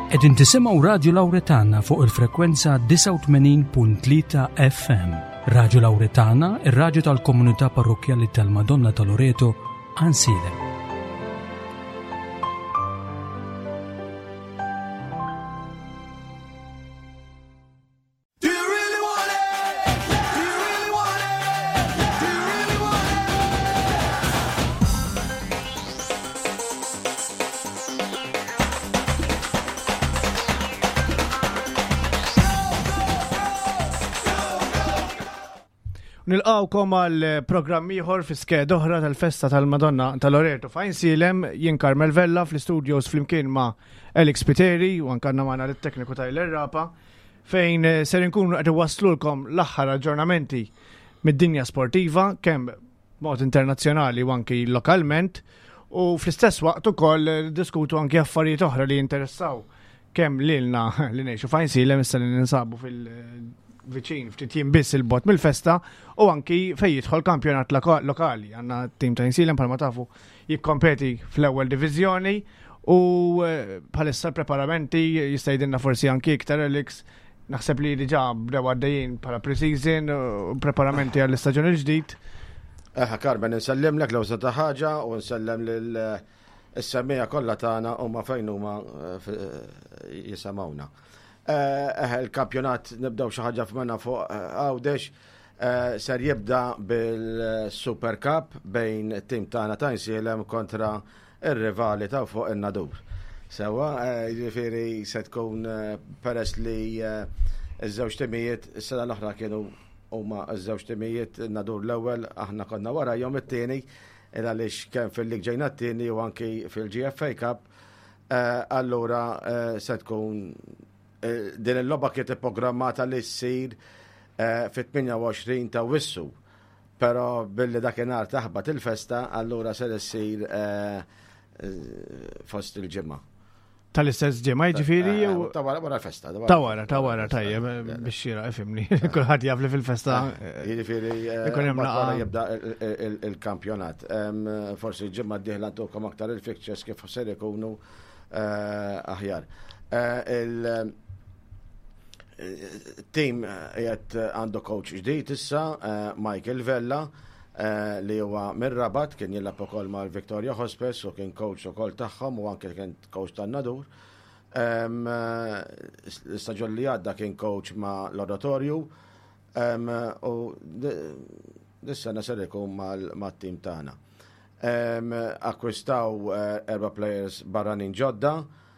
Qegħdin tisimgħu Radio Lawretana fuq il-frekwenza 89.3 FM. Radio Lawretana, ir-radju tal-Komunità Parrokjali tal-Madonna ta' Loreto, Ansilem. Nilqawkom għal programm ieħor fi sked oħra tal-Festa tal-Madonna tal-Loreto f'Ansilem, jien Karmel Vella fl-istudios flimkien ma' Alex Piteri u anke magħna lit-tekniku Tyler Rapa, fejn ser inkunu qed iwasslulkom l-aħħar aġġornamenti mid-dinja sportiva kemm mod internazzjonali u anki lokalment, u fl-istess waqt ukoll diskutu anki affarijiet oħra li jinteressaw kemm lilna li ngħixu f'Ansilem issa li ninsabu viċin ftit jiem biss il-bot mill-festa u anki fejn jidħol kampjonat lokali. Għandna tim ta' Ansilem bħalma tafu jikkompeti fl-ewwel diviżjoni u bħalissa l-preparamenti jista' jgħidilna forsi anki iktar Alex, naħseb li diġà bdew għaddejjin bħala pre-season u preparamenti għall-istaġun il-ġdid. Karmen, nsellimlek l-ewsa ta' ħaġa u nsellem lill-semmija kollha tagħna huma fejn huma jisemgħuna. Il-kampjonat nibdew xi ħaġa f'manna fuq Għawdex ser jibda bil-Super Cup bejn it-tim tagħna ta' Ansilem kontra ir-rivali ta' fuq in-Nadur. Sewa, jiġifieri se tkun peress li iż-żewġ timijiet is-sena l-oħra kienu huma iż-żewġ timijiet Nadur l-ewwel aħna konna warahom it-tieni għaliex kemm fil-lig ġejna t-tieni u anki fil-GFA Cup, allura se tkun din il-logħba kienet ipprogrammata li ssir fit-28 ta' Wissu, però billi dakinhar taħbad il-festa allura se issir fost il-ġimgħa. Tal-istess ġimgħa jiġifieri ta' wara l-festa. Ta' wara tajjeb biex xira ifhimni. Kulħadd jaf li fil-festa. Jiġifieri wara jibda il-kampjonat. Forsi l-ġimgħa d-dieħla ntukom aktar il-fixtures kif ser ikunu aħjar. Team jgħat għandu coach ġdijt issa, Michael Vella, li huwa mir-Rabat, kien jillab ukoll ma' Victoria Hospice u kien coach ukoll tagħhom u anke kien coach tan-Nadur. L-istaġun li għadda kien coach ma' l-Oratorju u dis-sena ser ikun mat-tim tagħna. Akkwistaw 4 players barranin ġodda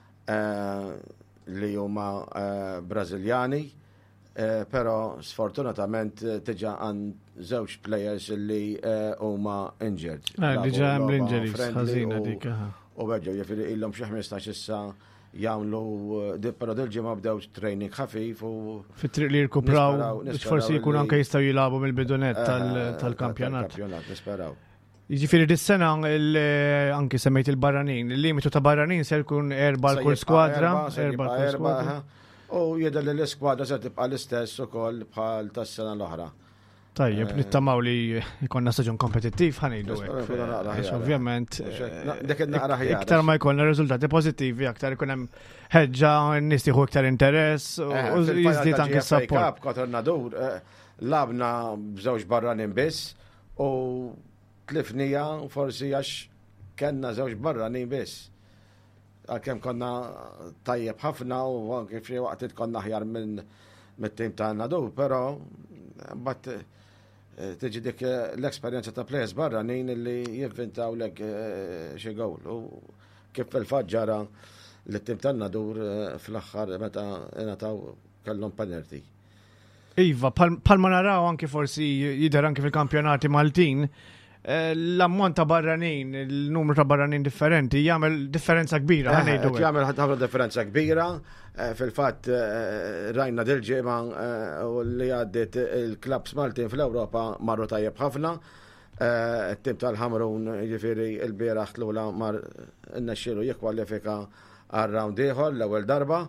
li huma Brażiljani, però sfortunatament tiġa għan żewġ players li huma injured. Diġà hemm l-injuries ħażina dik. U veġġew jifieri ilhom xi 15 issa jagħmlu però dil-ġimgħa bdew training ħafif u fit-triq li jirkupraw biex forsi jkunu anke jistgħu jilagħbu mill-bidunet tal-kampjonat. Nisperaw. Jiġifieri dis-sena anki semmejt il-barranin, il-limitu ta' barranin se jkun 4 kull skwadra, 4 kull skwadra. U jidher li l-iskwadra se tibqa' l-istess ukoll bħal tas-sena l-oħra. Tajjeb, nittamaw li jkollna staġun kompetittiv ħanejdu hekk. Ovvjament, iktar ma jkollna riżultati pożittivi, aktar ikun hemm ħeġġa, n-nies tieħu iktar interess u jiżdied anke s-sapport. Kontra Nadur labna b'żewġ barranin biss u tlifnija forsi għax kellna żewġ barranin biss. Għalkemm konna tajjeb ħafna u anke f'xi waqt konna aħjar mit-tim ta' Nadur, però mbagħad tiġi dik l-esperjenza ta' plejers barranin li jivvintaw lek xi gowl. U kif fil-fatt ġara l-tim ta' Nadur fl-aħħar meta ingħataw kellhom penalty. Iva, palma naraw anke forsi jidher anke fil-kampjonati Maltin, l-ammont ta' barranin, il-numru ta' barranin differenti jagħmel differenza kbira. Jagħmel ħafna differenza kbira. Fil-fatt rajna dil-ġimgħa u li għaddiet il-klabs Maltin fl-Ewropa marru tajjeb ħafna. It-tim tal-Ħamrun jiġifieri l-bieraħ tlula mar innexxielu jikkwalifika għar-round ieħor l-ewwel darba.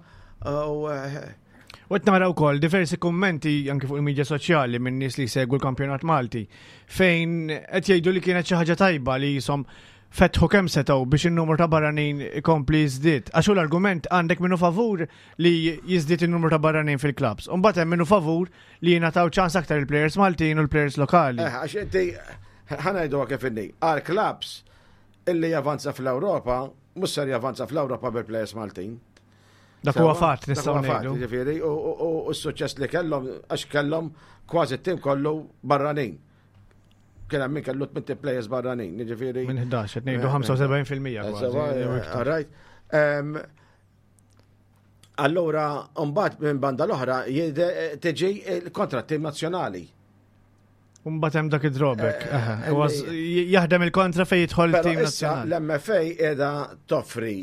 U qed naraw ukoll diversi kummenti anke fuq il-medja soċjali minn nies li jsegwu l-kampjonat Malti fejn qed jgħidu li kienet xi ħaġa tajba li jisom fetħu kemm setgħu biex in-numru ta' barranin ikompli jiżdied. Għax hu l-argument għandek minnu favur li jiżdied in-numru ta' barranin fil-klabs. U mbagħad hemm minnu favur li jingħataw ċans aktar il-plejers Maltin u l-plejers lokali. Għax inti ħanajdu kif inni. Għal-klabs illi javanza fl-Ewropa, mhux ser javanza fl-Ewropa bil-plejers Maltin. Dak huwa fatt nistgħu ngħidu. Ġifieri u s-suċċess li kellhom għax kellhom kważi t-tim kollu barranin. Kien hemm min kellu 8 players barranin, jiġifieri. Minn 11 qed ngħidu 75% kważi. Right. Allura mbagħad minn banda l-oħra tiġi l-kontra-tim nazzjonali. Mbagħad hemm dak id-drawback. Jaħdem il-kontra fejn jidħol tim nazzjonali. L-MFA qiegħda toffri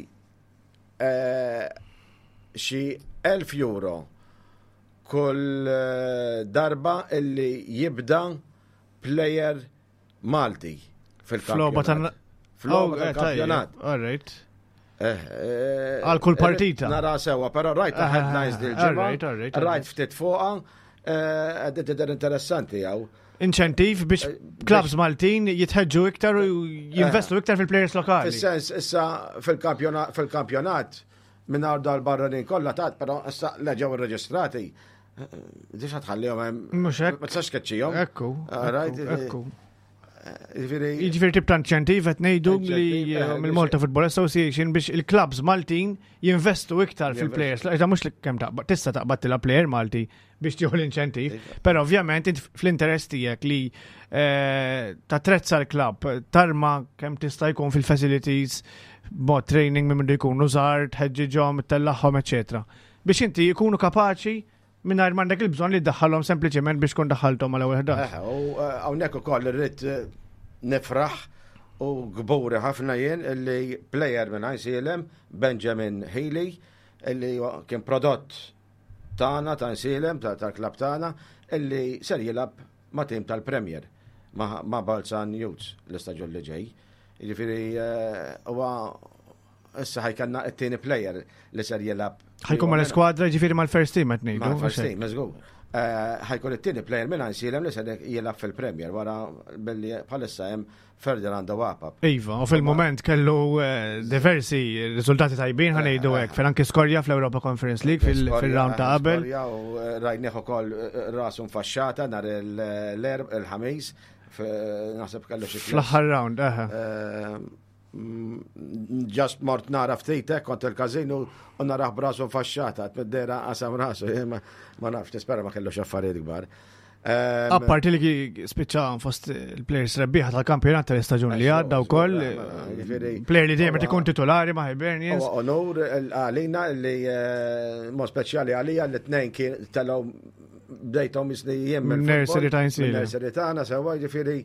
xi €1,000 kull darba illi jibda plejer Malti fil-kampjonat. Fil-kampjonat. All right. Għal kull partita. Nara sewa, pero rajt headlines dil-ġimgħa. Rajt ftit fuqha, għadet interessanti għaw. Inċentiv biex klabs Maltin jitħeġġu iktar u jinvestu iktar fil-plejers lokali. Fis-sens, issa fil-kampjonat minn għarda l-barranin kollha tat, pero issa leġew irreġistrati. Dix ħatħallihom hemm. Mhux hekk. Ma tistax keċċihom. Ekku. Jiġifieri tip ta' inċentiv qed ngħidu li mill-Malta Football Association biex il-klabs Maltin jinvestu iktar fil-plejers. Iżda mhux kemm tista' taqbad tilha plejer Malti biex tieħu l-inċentiv, però ovvjament fl-interess tiegħek li tatrezza l-klabb, tarma kemm tista' jkun fil-facilities, mod training minn jkunu żgħar, tħeġġiġhom, tellaħħom, eċetera. Biex inti jkunu kapaċi minnar mandek il-bżon li ddaħħalhom sempliċement biex kun daħħaltom għal ewwel 11. U hawnhekk ukoll irrid nifraħ u gburi ħafna jien illi plejer minn ICLM, Benjamin Healy, illi kien prodott tagħna ta' ICLM tal-klabb tagħna, illi ser jilab ma' tim tal-Premier ma' Balzan Youths l-istaġun li ġej. Jiġifieri huwa issa ħajkanna t-tieni plejer li ser jilab. ħajkun mal-skwadra ġifieri mal-first team qed ngħidu. Mal-first team, meżgur. ħajkun it-tieni plejer minn ICLM li ser jilab fil-Premier wara billi bħalissa hemm Ferdinand Wapa. Iva, u fil-moment kellu diversi riżultati tajbin ħanejdu hekk fejn anke skorja fl-Europa Conference League fil-round ta' qabel. Rajnieħ ukoll rasu mfaxxata nhar il-ħamis naħseb kellu xi fl-aħħar round, Just mort nara ftitek kont il-kazinu u naraħ brasu faxxata, t-meddera qasam rasu, ma nafx, nispera ma kellux affarijiet kbar. Apparti li spiċċa fost il-plejers rebbieħa tal-kampjonat tal-istaġun li għadda wkoll, plejer li dejjem ikun titolari ma' Hibernians. Onur għalina li mo speċjali għalija li t-nejn kien talaw bdejtom jisni jemmen. Nerseri ta' insili. Nerseri ta' għana sewa ġifiri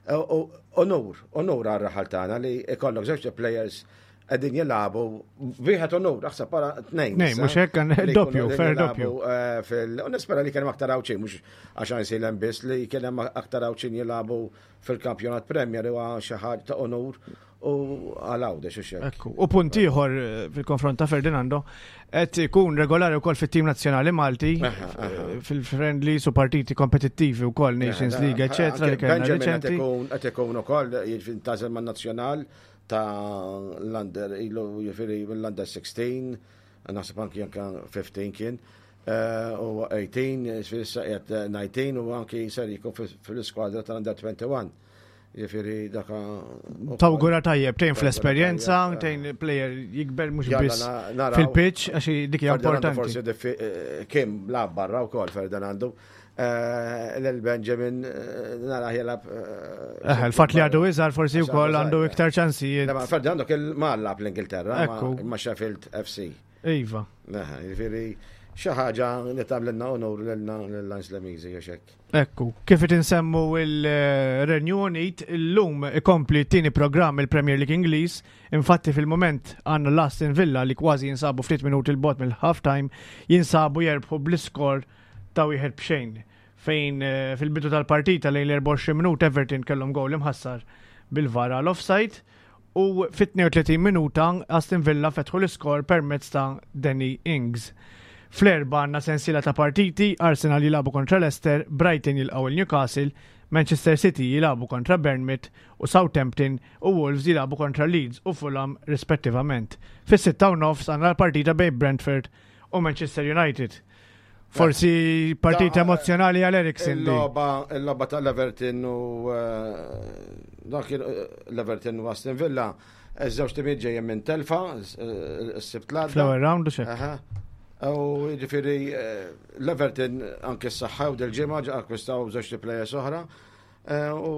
onur għal-raħal tagħna li ikollok żewġ players qegħdin jilagħbu wieħed onur aħseb para tnejn. Mhux hekk doppju, fer doppju. U nispera li kien hemm aktar awċin mhux għax ICLM biss li kien hemm aktar awċin jilagħbu fil-kampjonat Premier huwa xi ħaġa ta' onur u għal-għawdex u xek. U punt ieħor fil-konfront ta' Ferdinando qed ikun regolari wkoll fit-tim nazzjonali Malti fil-friendly su partiti kompetittivi wkoll Nations League, eċetera li kellna reċenti. Qed ikun ukoll jintażel man-nazzjonal ta' l-under jiġifieri mill-under 16, naħseb anki 15 kien. U 18, issa qiegħed 19 u anki ser jkun fil-iskwadra tal-under 21. Jiġifieri daka tawgura tajjeb tejn fl-esperjenza, tejn player jikber mhux biss fil-pitch għax dik hija importanti. Forsi kim lab barra wkoll Ferdinando. L-Benjamin nara jelab. Il-fatt li għadu iżgħar forsi wkoll għandu iktar ċansijiet. Ferdinando kien mallab l-Ingilterra ma' Sheffield FC. Iva. Jiġifieri xi ħaġa li tagħmilna onur lill-Lance Lemizi għax hekk. Ekku, kif insemmu il-Renew Unit, illum ikompli t-tieni programm il-Premier League Ingliż, infatti fil-moment għandna l-Aston Villa li kważi jinsabu ftit minuti il-bot mill-halftime, jinsabu jerbħu bl-iskor ta' 1-0 fejn fil-bidu tal-partita lejn l-24 minut Everton kellhom gowl imħassar bil-vara l-offside u fit-32 minuta Aston Villa fetħu l-iskor permezz ta' Danny Ings. Fl-erba għandna sensiela ta' partiti, Arsenal jilabu kontra Leicester, Brighton jilqgħu il-Newcastle, Manchester City jilabu kontra Bournemouth u Southampton u Wolves jilabu kontra Leeds u Fulham rispettivament. Fis-6:30 għandna l-partita bejn Brentford u Manchester United. Forsi partita emozjonali għal Eriksen. Il-logħba tal-Everton u dak l-Everton u Aston Villa, iż-żewġ timijiet ġejjin minn telfa, s-sibt l-għadda. Flower round u xek. U ġifiri l-Everton anke s-saħħaw del-ġimgħa akkwistaw żewġ plejers oħra. U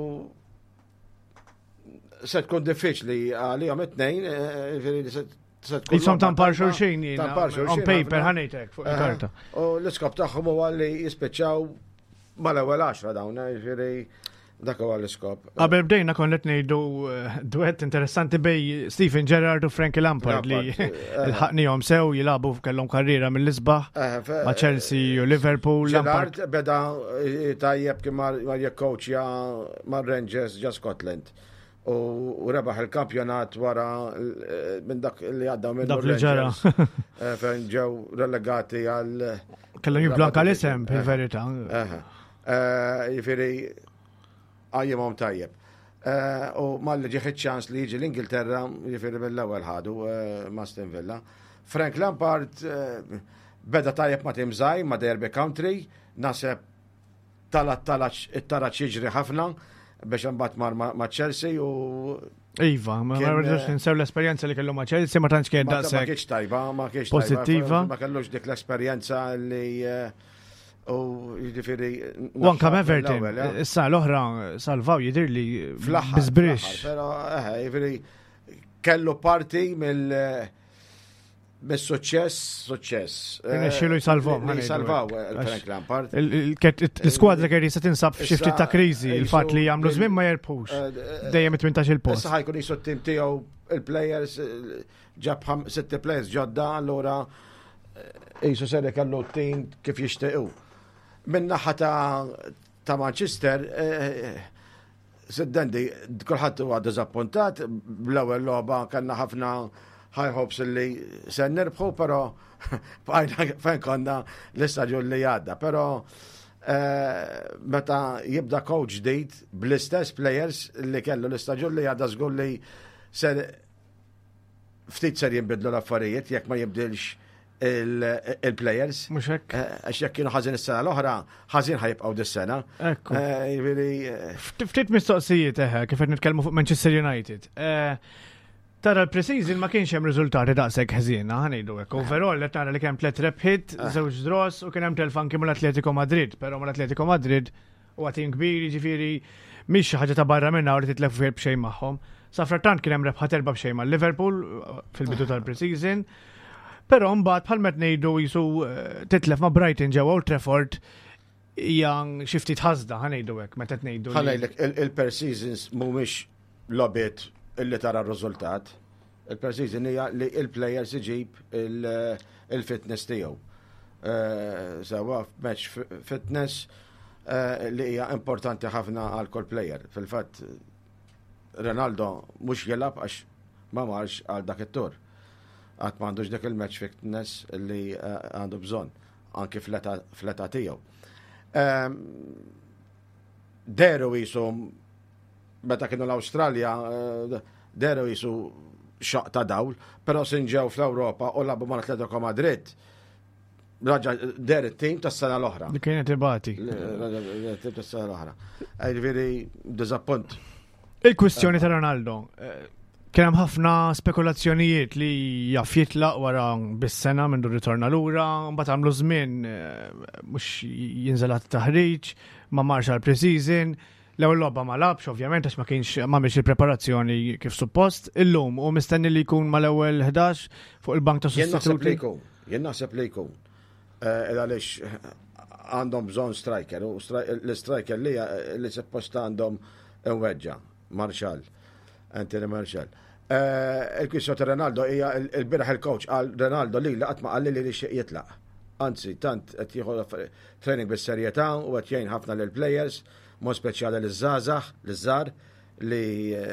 se tkun diffiċli għalihom it-tnejn, Jisom tampar xulxin on paper ħanejtek fuq il-karta. U l-iskop tagħhom huwa li jispiċċaw mal-ewwel 10 dawn, ġifieri dak huwa l-iskop. Qabel bdejna kon qed ngħidu duett interessanti bej Steven Gerrard u Frankie Lampard li l-ħaqnihom sew jilagħbu kellhom karriera mill-isbaħ ma' Chelsea u Liverpool. Gerrard beda tajjeb kien ma jekkowċja ma' Rangers ġa Scotland. U rebaħ il-kampjonat wara minn dak li għaddaw minn Rangers fejn ġew relegati għal kellhom jiblu anke l-isem fil-verità. Jifieri għajjimhom tajjeb. U malli ġieħ ċans li jiġi l-Ingilterra jifieri mill-ewwel ħadu ma' Aston Villa. Frank Lampard beda tajjeb ma' tim żgħir ma' Derby County, naħseb it-taraċ jiġri ħafna biex imbagħad mar ma' Chelsea u Iva, ma rridux ninsew l-esperjenza li kellu ma' Chelsea ma tantx kien daqshekk. Ma kienx tajba, ma kienx posittiva. Ma kellux dik l-esperjenza li u jiġifieri. U anke Everton, issa l-oħra salvaw jidirli biżbrix. Però jiġifieri kellu parti suċċess. Xilu jisalvaw. Jisalvaw Frank Lampard. L-skwadra kien jista' tinsab f'xi ta' kriżi, il-fatt li jagħmlu żmien ma jerpux. Dejjem 18 il-post. Issa ħajkun jisu t-tim tiegħu il-players ġab 6 players ġodda, allura jisu seri kellu t-tim kif jixtiequ. Min naħa ta' Manchester Siddendi, kulħadd huwa diżappuntat bl-ewwel logħba kellna ħafna high hopes li se nirbħu, però fejn konna l-istaġun li għadda. Però meta jibda coach ġdid bl-istess players li kellu l-istaġun li għadda żgur li ftit ser jinbidlu l-affarijiet jekk ma jibdilx il-players. Mhux hekk. Għax jekk kienu ħażin is-sena l-oħra, ħażin ħajibqgħu dis-sena. Ftit mistoqsijiet kif qed nitkellmu fuq Manchester United. Tara l-pre-season ma kienx hemm riżultati daqshekk ħażina, ħanejdu hekk. Overall qed nara li kemm 3 rebħit, 2 draws u kien hemm telf anke mal-Atletico Madrid, però mal-Atletico Madrid huwa tim kbir, jiġifieri mhix xi ħaġa ta' barra minnha u li titlef fih b'xejn magħhom. Sa frattant kien hemm rebħa terba' b'xejn mal-Liverpool fil-bidu tal-pre-season. Però mbagħad bħal met ngħidu jisu titlef ma' Brighton ġew Old Trafford hija xi ftit ħażda ħanejdu hekk meta tngħidu. Ħanejlek il-per-seasons mhumiex logħbiet illi tara r-riżultat. Il-per-season hija li il-players iġib il-fitness tiegħu. Sewa match fitness li hija importanti ħafna għal kull player. Fil-fatt Ronaldo mhux jilab għax ma marx għal dak it-tur. Għat m'għandux dak il-match fitness li għandu bżonn anke fl-età tiegħu. Deru jisum meta kienu l-Awstralja deru jisu xaq ta' dawl, però sinġew fl-Ewropa u labu mal Atletico Madrid. Raġa der it-tim tas-sena l-oħra. Li kienet ibati. Tim tas-sena l-oħra. Ġifieri diżappunt. Il-kwistjoni ta' Ronaldo. Kien hemm ħafna spekulazzjonijiet li jaf jitlaq wara bis-sena minn ritorna lura, mbagħad għamlu żmien mhux jinżel taħriġ, ma marx għal pre-season. L-ewwel logħba ma labx, ovvjament, għax ma kienx m'għamilx il-preparazzjoni kif suppost. Illum u mistenni li jkun mal-ewwel 11 fuq il-bank ta' sostituti. Jien naħseb li jkun. Għaliex għandhom bżonn striker, u l-striker li suppost għandhom inweġġa, Marshall, Anthony Marshall. Il-kwissjoni ta' Ronaldo hija il-biraħ il-coach għal Ronaldo li qatt ma qalli li xi jitlaq. Anzi, tant qed jieħu training bis-serjetà u qed jgħin ħafna lil players. Mo speċjali l-żgħażagħ, l-żgħar li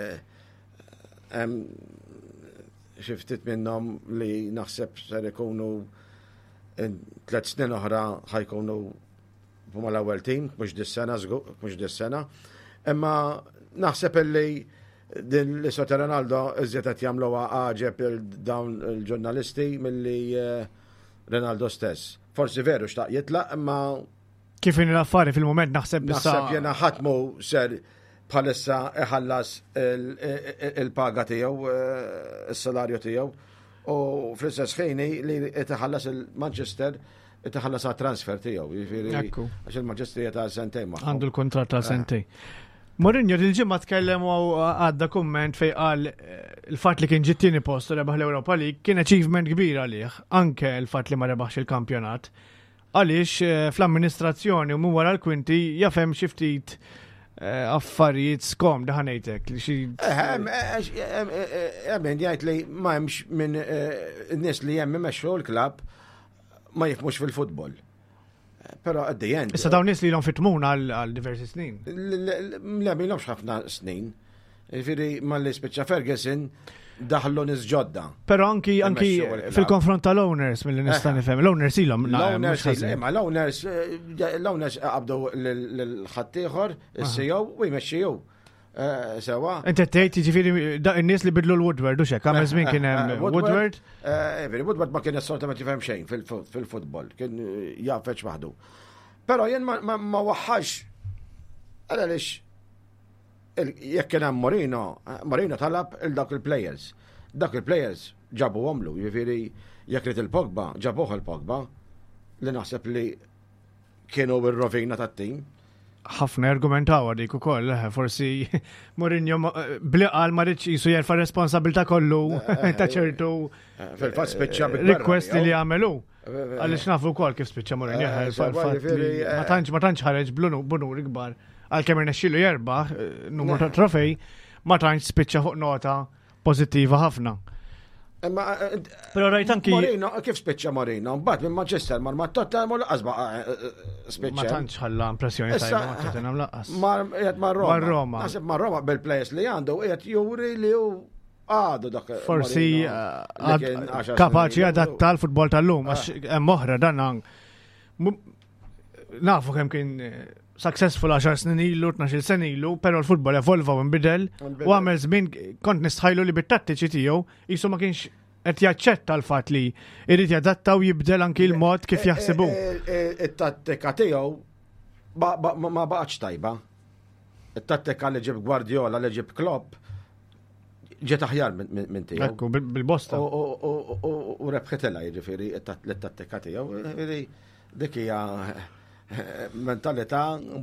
hemm xi ftit minnhom li naħseb ser ikunu 3 snin oħra ħajkunu huma l-ewwel tim, mhux dis-sena żgur, mhux dis-sena. Imma naħseb illi din l-isota Ronaldo iżjed qed jagħmluha għaġeb dawn il-ġurnalisti milli Ronaldo stess. Forsi veru xtaq jitlaq, imma Kif in l-affari fil-moment naħseb jena ħatmu ser bħalissa iħallas il-paga tiegħu, is-salarju tiegħu, u fl-istess ħini li iħallas il-Manchester iħallas għat-transfer tiegħu. Għax il-Manchester jeta sentej ma. Għandu l-kontrat ta' sentej. Mourinho il-ġimma tkellem għadda komment fej qal il-fatt li kien ġittini post u rebaħ l-Europa League kien achievement kbir għalih, anke il-fatt li ma rebaħx il-kampjonat. Għaliex fl-amministrazzjoni u wara l-kwinti jafem xiftit affarijiet skom daħanejtek li xi. Jgħid li ma hemmx minn n-nies li hemm imexxu l-klabb ma jifmux fil-futbol. Però at the end. Issa dawn nies li l-hom fitmun għal diversi snin. Le milhomx ħafna snin. Jifieri malli spiċċa Ferguson daħlu nis ġodda. Pero anki fil-konfront tal-owners mill-li nista' nifhem. L-owners ilhom l-owners qabdu l-ħaddieħor, is-CEO u jmexxiju. Sewa. Inti tgħid jiġifieri n-nies li bidlu l-Woodward u xek, għamel żmien kien hemm Woodward. Woodward ma kien assolutament jifhem xejn fil-futbol, kien jafeċ waħdu. Però jien ma waħħax għaliex jekk kien hemm Mourinho talab il dak il-players. Dak il-players ġabu għomlu, jiġifieri jekk rid il-Pogba, ġabuh il-Pogba li naħseb li kienu bir-rovina tat-tim. Ħafna argumentaw dik ukoll, forsi Mourinho bliqal ma rridx jisu jerfa' responsabilità kollu ta' ċertu fil-fatt spiċċa request li jagħmelu. Għaliex nafu wkoll kif spiċċa Mourinho ma tantx ħareġ b'nur ikbar. Għal-kemm irnexxielu jerbaħ numru ta' trofej, ma tantx spiċċa fuq nota pożittiva ħafna. Però rajt anki Mourinho kif spiċċa Mourinho, mbagħad minn Manchester mar Tottenham u laqas spiċċa. Ma tantx ħalla impressjoni tajba ma Tottenham laqas. Mar Roma. Naħseb mar Roma bil-plejers li għandu qiegħed juri li hu għadu dak. Forsi kapaċi adatta l-futbol tal-lum għax hemm oħra dan nafu kemm kien successful 10 snin ilu, 12 sen ilu, pero l-futbol evolva u nbidel u għamel żmien kont nistħajlu li bit-tattiċi tiegħu jisu ma kienx qed jaċċetta l-fatt li jrid jadatta u jibdel anki l-mod kif jaħsibu. It-tattika tiegħu ma baqgħetx tajba. It-tattika li ġib Guardiola li ġib Klopp ġiet aħjar minn tiegħu. Ekku bil-bosta. U rebħetilha jiġifieri it-tattika tiegħu. Dik hija mentalità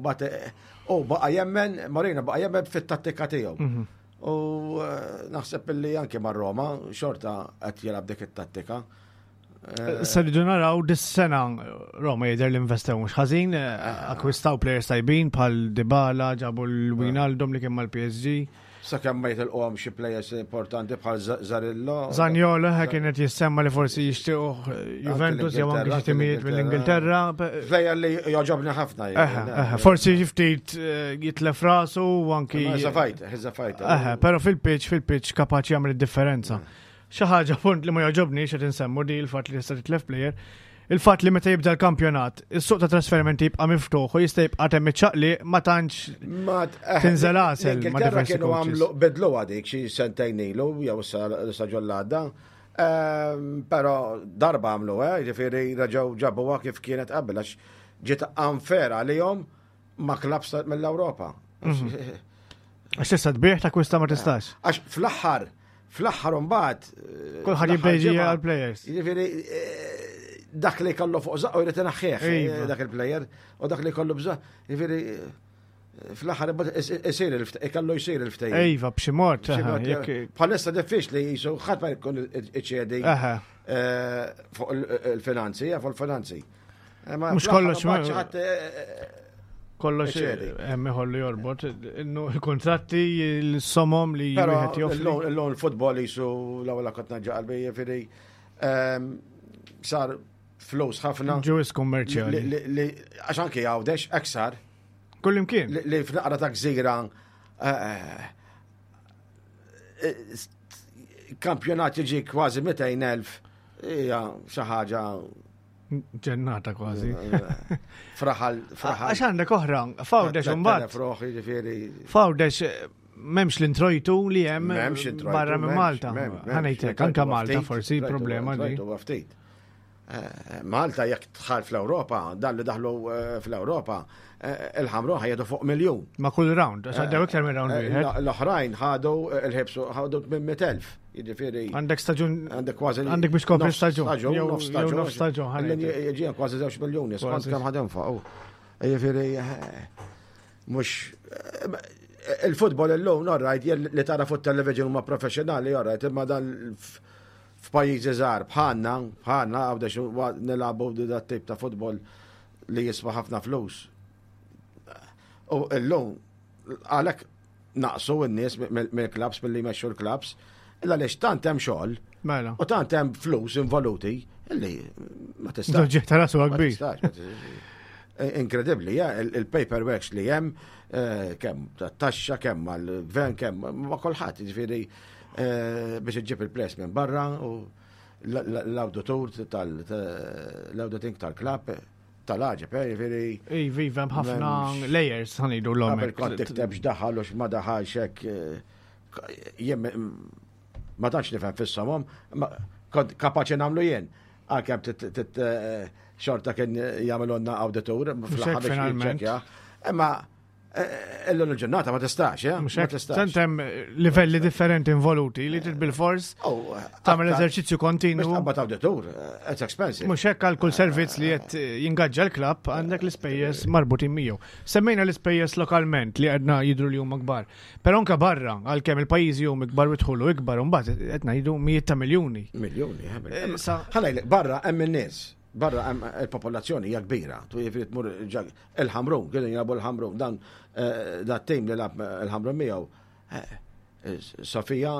baqa jemmen Mourinho baqa jemmen fit-tattika tiegħu. U naħseb li anke mar Roma xorta qed jilgħab dik it-tattika. Saridu naraw dis-sena Roma jidher li investew mhux ħażin, akkwistaw plejers tajbin bħal Dybala, ġabu l-Wijnaldum li kien mal-PSG. Sakemm ma jitilqhom xi plejers importanti bħal Zarillo. Zaniolo kienet jissemma li forsi jixtiequ Juventus jew anke xi timijiet mill-Ingilterra. Plejer li jogħġobni ħafna. Forsi ftit jitlef rasu u anki. Ħiżafajt. Però fil-pitch kapaċi jagħmel id-differenza. Xi ħaġa punt li ma jogħġobniex qed insemmu di l-fatt li jista' titlef plejer. Il-fatt li meta jibda l-kampjonat, is-suq ta' trasferimenti jibqa' miftuħ u jista' jibqa' temm iċċaqli ma tantx tinżel għasel ma' diversi kienu għamlu bidlu għadik xi sentejn ilu jew sa ġollada. Però darba għamlu, jiġifieri raġgħu ġabuha kif kienet qabel għax ġiet unfair għalihom ma' klabs mill-Ewropa. Għax issa tbieħ ta' kwista ma tistax. Għax fl-aħħar mbagħad kulħadd jibda jġi għall-plejers. Jiġifieri dak li kollu fuq zaqqa jrid inaħħieħ dak il-plejer u dak li kollu bżaq, jiġifieri fl-aħħar ikollu jsir il-ftehim. Iva b'xi mod. Bħalissa diffiċli jisu ħadd ma jkun iċċedi fuq il-finanzi, fuq il-finanzi. Mhux kollox hemm iħollu jorbot il-kontratti, il-somom li wieħed joffri. Però l-futbol jisu l-ewwel kont naġġa qalbi jiġifieri sar flus ħafna. Ġuwis kummerċjali. Għax anke għawdex, aksar. Kullimkien. Li f'naqra ta' gżira kampjonat jiġi kważi 200,000 hija xi ħaġa Ġennata kważi. Fraħal. Għax għandek oħra, Fawdex mbagħad. Froħi ġifieri. Fawdex m'hemmx l-introjtu li hemm barra minn Malta. Ħanejtek anke Malta forsi problema di. Malta jekk tħal fl-Ewropa, dan li daħlu fl-Ewropa, il-ħamru ħajdu fuq 1,000,000. Ma kull round, għaddew iktar minn round wieħed. L-oħrajn ħadu il-ħibsu ħadu 800,000. Jiġifieri. Għandek staġun. Għandek kważi. Għandek biex kompli staġun. Jew nof staġun. Jiġi kważi 2 miljoni, skont kemm ħadem fuq. Jiġifieri mhux il-futbol illum orrajt li tara fuq television huma professjonali orrajt imma dan f'pajjiżi żgħar bħalna għawdex nilagħbu dat tip ta' futbol li jiswa ħafna flus. U illum għalhekk naqsu n-nies mill-klabs milli jmexxu l-klabs illa għaliex tant hemm xogħol u tant hemm flus involuti illi ma tistax. Doġġieħ ta' rasu kbir. Inkredibbli, il-paperworks li hemm kemm tat-taxxa kemm mal-gvern kemm ma' kulħadd jiġifieri biex iġġib il-press minn barra u l-awditur l-auditing tal-klab tal-ħagġeb, jiġifieri. Iva, ħafna layers ħanidu l-om. Qabel kont tikteb x'daħħal u x'ma daħħalx hekk jien ma tantx nifhem fis-somom, kont kapaċi nagħmlu jien. Għalkemm xorta kien jagħmelulna awditur fl-aħħar biex jiċċekkja. Imma illum il-ġurnata ma tistax, ma tistax. Tant hemm livelli differenti involuti li trid bil-fors tagħmel eżerċizzju kontinu. Biex tabba awditur, it's expensive. Mhux hekk għal kull servizz li qed jingaġġa l-klabb għandek l-ispejjeż marbutin miegħu. Semmejna l-ispejjeż lokalment li qedna jidhru li huma kbar. Però anke barra għalkemm il-pajjiżi huma ikbar u jidħulu ikbar u mbagħad qed ngħidu mijiet ta' miljuni. Miljuni, ħanajlek barra hemm in-nies. Barra il-popolazzjoni hija kbira, tu jifrit tmur il-ħamrun, kienu jilagħbu l-ħamrun, dan dat-tim li lab il-ħamrun miegħu. Sofija,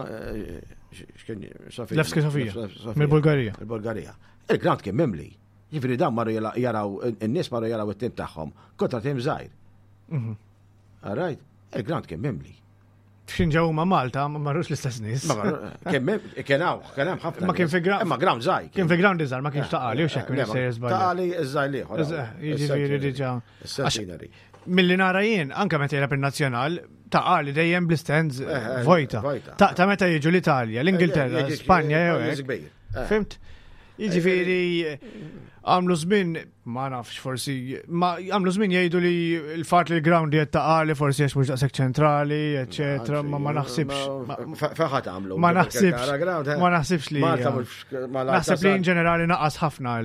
Levski Sofija, mill-Bulgarija. Il-Bulgarija. Il-Grant kien mimli. Jifrit dan marru jaraw, in-nies marru jaraw it-tim tagħhom, kontra tim żgħir. All right? Il-Grant kien mimli. Xinġaw ma' Malta, ma marrux l-istess nis. Kien hemm ħafna. Ma kien fi ground. Ma ground żgħir. Kien fi ground iżgħar, ma kienx taqali u xekk minn Taqali iżgħar liħor. Jiġifieri diġà. Milli nara jien, anke meta jilab in-nazzjonal, taqali dejjem bl-stands vojta. Ta' meta jiġu l-Italja, l-Ingilterra, Spanja jew hekk. Fimt? Jiġifieri għamlu żmien ma nafx forsi, ma għamlu żmien jgħidu li l-fatt li l-ground jgħid taqali forsi għax mhux daqshekk ċentrali, eċetera, ma naħsibx. Feħat għamlu. Ma naħsibx li. Naħseb li in ġenerali naqas ħafna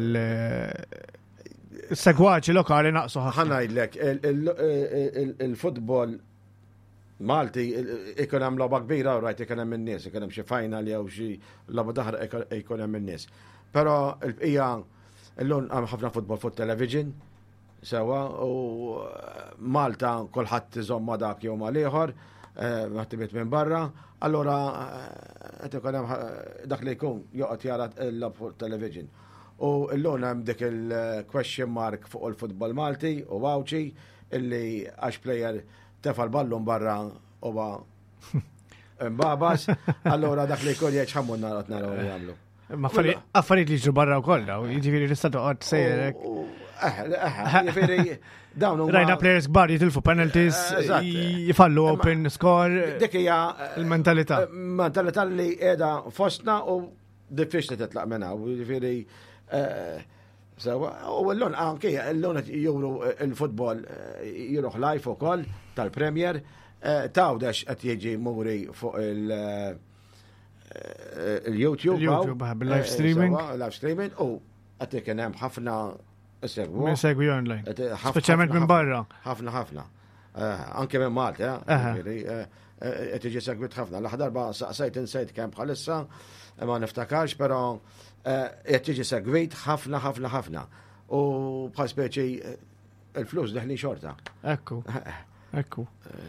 l-segwaċi lokali naqsu ħafna. Ħanajdlek il-futbol Malti ikun hemm logħba kbira u rajt ikun hemm in-nies, ikun hemm xi final jew xi logħba daħra ikun hemm in-nies. Però l-bqija illum hemm ħafna futbol fuq television sewa u Malta kulħadd iżomm ma dak jew mal ieħor maħtibiet minn barra, allura qed ikun hemm dak li jkun joqgħod jara l-lob fuq television. U llum hemm dik il-question mark fuq il-futbol Malti u wawċi illi għax plejer tefal ballum barra u mbabas, allora dak li jkun jieċħammu naraw li jagħmlu. Affarijiet li jiġu barra wkoll daw, jiġifieri l-istat toqgħod sejrek. Jiġifieri dawn huma. Rajna players kbar jitilfu penalties, jifallu open score. Dik hija il-mentalità. Mentalità li qiegħda fostna u diffiċli titlaq minnha, jiġifieri u l-lun anke l-lun juru il-futbol jiruħ live ukoll tal-Premier Tawdex qed jiġi muri fuq il-YouTube live streaming u qed kien hemm ħafna segwi online, speċjalment minn barra. Ħafna. Anke minn Malta, qed jiġi segwit ħafna. L-aħħar darba saqsajt insejt kemm bħalissa ma niftakarx, però qed jiġi segwit ħafna. U bħal speċi il-flus daħli xorta. Ekku.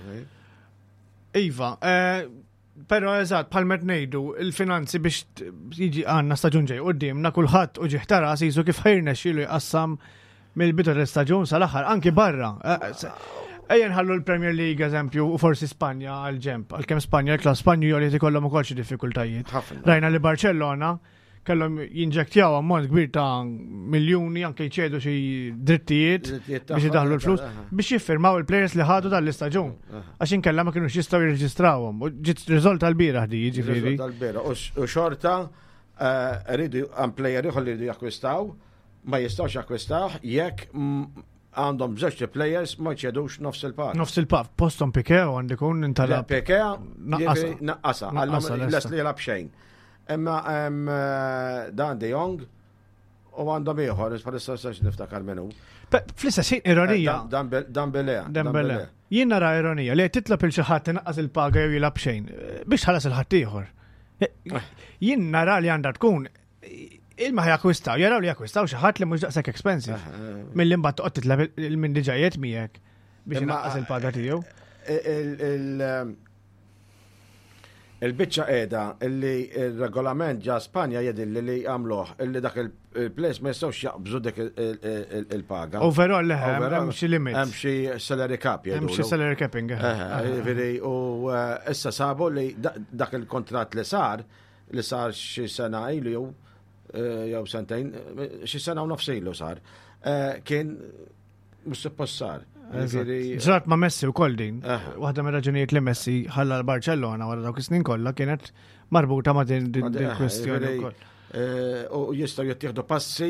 Iva, pero eżatt, palmet nejdu, il-finanzi biex jiġi għanna staġun ġej qoddimna kulħadd u ġiħtara sisu kif ħajrna xilu jqassam mill-bidu l-staġun sal-aħħar, anki barra. Ejjen ħallu l-Premier League eżempju u forsi Spanja għal-ġemp, għal-kem Spanja l-klass Spanjoli tikollhom ukoll xi diffikultajiet. Rajna li Barcellona kellhom jinġektjaw ammont kbir ta' miljuni anke jċedu xi drittijiet biex idaħlu l-flus biex jiffirmaw il-plejers li ħadu dal-istaġun. Għax inkella ma kienux jistgħu jirreġistrawhom. U ġiet riżolta l-bieraħ di jiġifieri. U xorta rridu għan plejer ieħor li jridu jakkwistaw, ma jistgħux jakkwistaw jekk għandhom żewġ players ma jċedux nofs il-paga. Nofs il-paga, postom Piqué u għandu jkun intalab. Piqué naqqasa, les li jelab xejn. Imma Dan De Jong u għandhom ieħor, bħalissa s-sax niftakar minnu. Fl-istess ironija. Dembele. Jien nara ironija li titlob il xi ħadd inaqqas il-paga jew jilab xejn biex ħalas il-ħadd ieħor. Jien nara li għandha tkun il-ma jakwistaw, jaraw li jakwistaw xi ħadd li mhux daqshekk expensive. Milli mbagħad toqgħod titlab il-min diġà qiegħed miegħek biex inaqqas il-paga tiegħu. Il-bicċa qiegħda illi il-regolament ġa Spanja jedilli li għamluh illi dak il-place ma jistgħux jaqbżu dik il-paga. Overall hemm xi limit. Hemm xi salary cap Hemm xi salary capping. U issa sabu li dak il-kontratt li sar xi sena ilu jew sentejn, xi sena u nofs ilu sar. Kien mhux suppost sar. Ġrat ma' Messi u koll din. Waħda mir raġunijiet li Messi ħalla l-Barcellona wara dawk is-snin kollha kienet marbuta ma' din kwestjoni wkoll. U jistgħu jittieħdu passi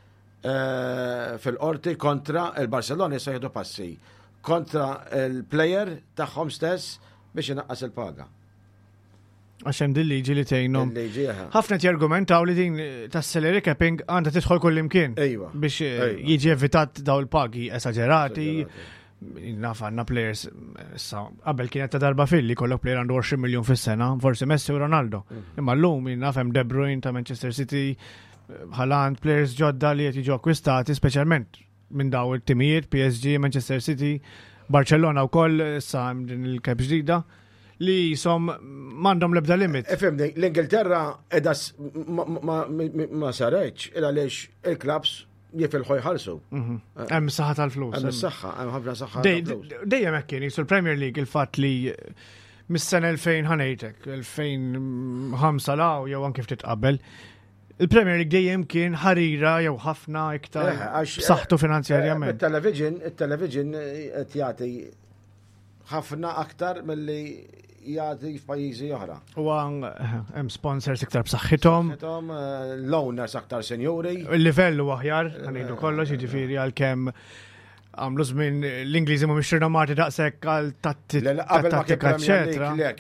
fil-qorti kontra il-Barcellona jistgħu jieħdu passi kontra il-plejer tagħhom stess biex inaqqas il-paga. Għaxem din liġi li tgħinhom. Ħafna jargumentaw li din tas-salary capping għandha tidħol kull imkien biex jiġi evitat daw il-pagi esaġerati. Naf għandna plejers qabel kienet ta' darba filli kollok plejer għandu 20 miljun fis-sena, forsi Messi u Ronaldo. Imma llum naf hemm De Bruyne ta' Manchester City, Haaland, plejers ġodda li qed jiġu akkwistati speċjalment minn daw it-timijiet PSG, Manchester City, Barcellona wkoll issa hemm din il-kep ġdida. Li som mandom lebda limit. Fimni, l-Ingilterra edas ma sareċ, il-għalix il-klabs jifilħu jħalsu. Hemm saħħa tal-flus. Hemm saħħa, hemm ħafna saħħa tal-flus. Dejjem hekk kien jisu l-Premier League il-fatt li mis-sena 2000 ħanejtek, 2005 law jew anke ftit qabel. Il-Premier League dejjem kien ħarira jew ħafna iktar b'saħħtu finanzjarjament. Il-television qed jagħti ħafna aktar milli jagħti f'pajjiżi oħra. U hemm sponsors iktar b'saħħithom. L-owners aktar senjuri. Il-livell huwa aħjar, ngħidu kollox, jiġifieri għalkemm għamlu żmien l-Ingliżi mhumiex rinomati daqshekk għal tattika eċetera.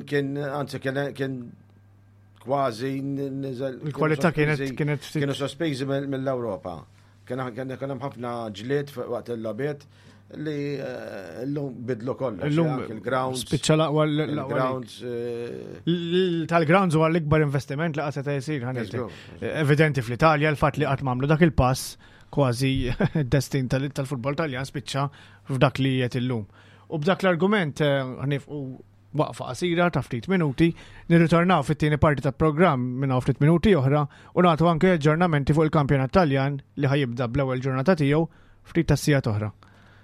Kien kważi niżel. Il-kwalità kienu sospiżi mill-Ewropa. Kien hemm ħafna ġlied waqt il-lobiet li l-lum bidlu kollu. Il-grounds. Spiċċala il-grounds. Tal-grounds huwa l-ikbar investiment li qaseta jsir. Evidenti fl-Italja l-fatt li qatt m'għamlu dak il-pass kważi d-destin tal-futbol Taljan spiċċa f'dak li jiet illum. U b'dak l-argument ħnifqu waqfa qasira ta' ftit minuti, nirritornaw fit-tieni parti tat-programm minn ftit minuti oħra u nagħtu anke aġġornamenti fuq il-kampjonat Taljan li ħajibda bl-ewwel ġurnata tiegħu ftit tas-sigħat oħra.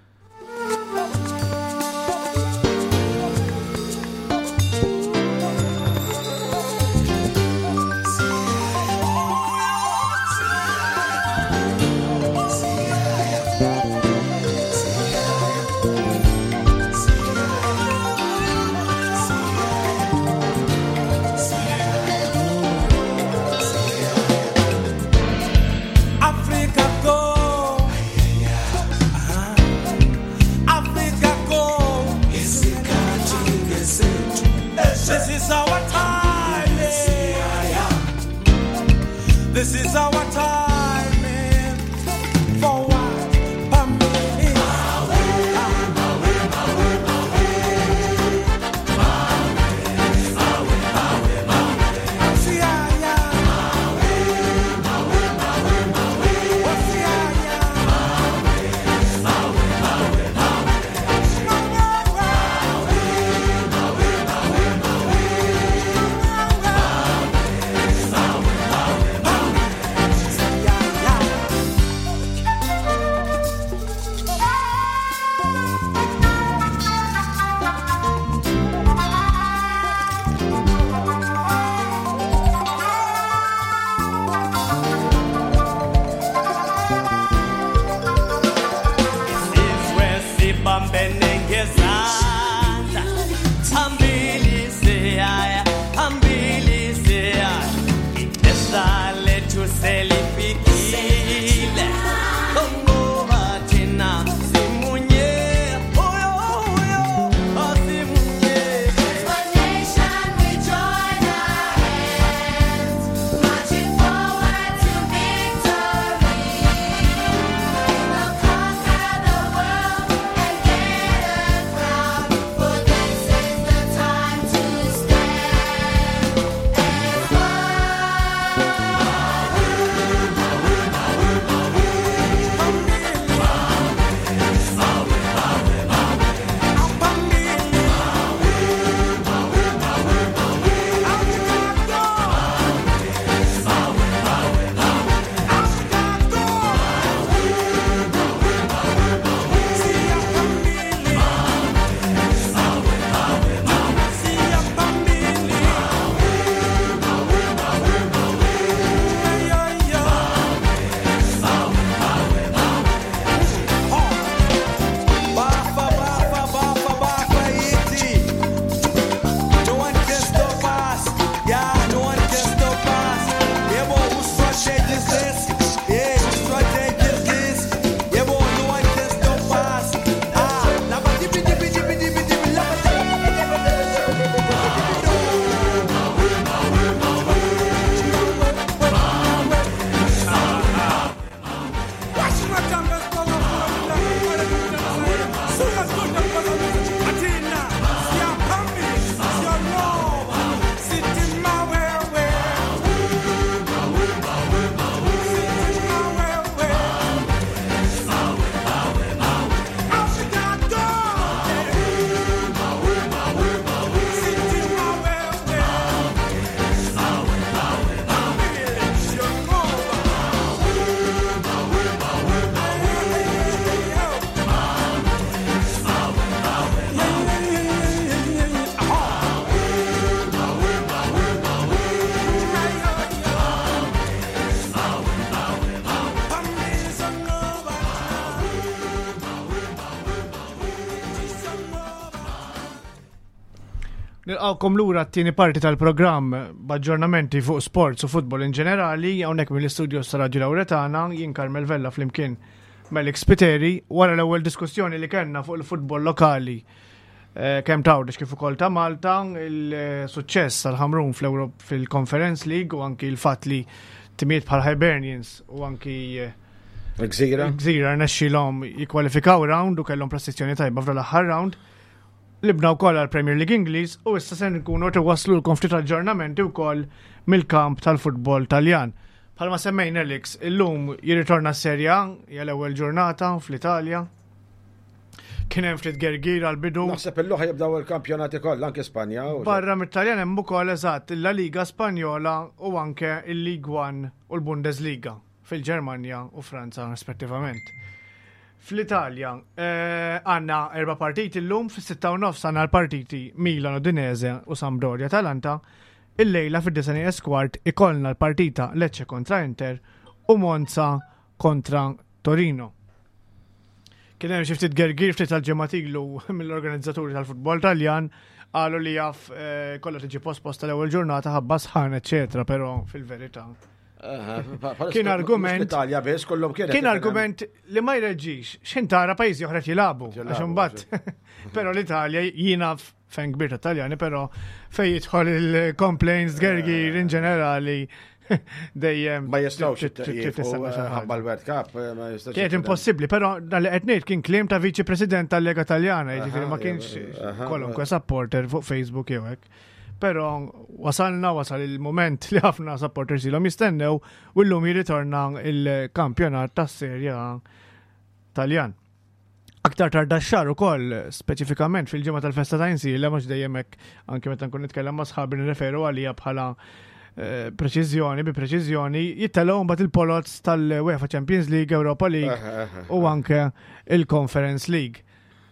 This is our time for what Bambi is. Nilqawkom lura t-tieni parti tal-programm b'aġġornamenti fuq sports u futbol in ġenerali, hawnhekk mill-istudio ta' Raġu Lawretana, jien Karmel Vella flimkien Melik Spiteri, wara l-ewwel diskussjoni li kellna fuq il-futbol lokali kemm tawdex kif ukoll ta' Malta, il-suċċess tal-Ħamrun fil-Conference League u anki l-fatt li timiet bħal Hibernians u anki Gżira rnexxilhom jikkwalifikaw round u kellhom prestazzjoni tajba fl-aħħar round. Libna wkoll għall-Premier League Ingliż u issa se nkunu tiwasslu lkom ftit aġġornamenti wkoll mill-kamp tal-futbol Taljan. Bħalma semmejn Elix, illum jirritorna s-Serja hija l-ewwel ġurnata fl-Italja. Kien hemm ftit gergir għall-bidu. Naħseb illum ħajibdew il-kampjonati kollha anke Spanja. Barra mit-Taljan hemm ukoll eżatt il-La Liga Spanjola u anke il-League One u l-Bundesliga fil-Ġermanja u Franza rispettivament. Fl-Italja għanna 4 partiti l-lum, fil-6:30 għanna l-partiti Milan, Udinese u Sampdoria Atalanta. Il-lejla fil-9 esquart ikollna l-partita Lecce kontra Inter u Monza kontra Torino. Kien hemm xi ftit gergir ftit tal-ġematilu mill-organizzaturi tal-futbol Taljan qalu li jaf kollha tiġi post tal-ewwel ġurnata ħabba sħan eċetera, però fil-verità kien argument li ma jreġġix x'intara pajjiżi oħra jilagħbu għax imbagħad però l-Italja jiena fejn kbir Taljani però fejn jidħol il-complaints gergir in ġenerali dejjem ma jistgħux ħabba l-World Cup ma jistax. Kienet impossibbli, però dan li qed ngħid kien kliem ta' viċi president tal-Lega Taljana, jiġifieri ma kienx kwalunkwe supporter fuq Facebook jew hekk. Pero wasal il-moment li ħafna supporters ilhom jistennew u llum jirritorna il-kampjonat tas-Serja Taljan. Aktar tard dax-xahar ukoll speċifikament fil-ġimgħa tal-festa ta' Insiela mhux dejjem hekk anke meta nkun nitkellem ma' sħabi nirreferu għalija bħala preċiżjoni jittelgħu mbagħad il-polots tal-UEFA Champions League, Europa League u anke il-Conference League.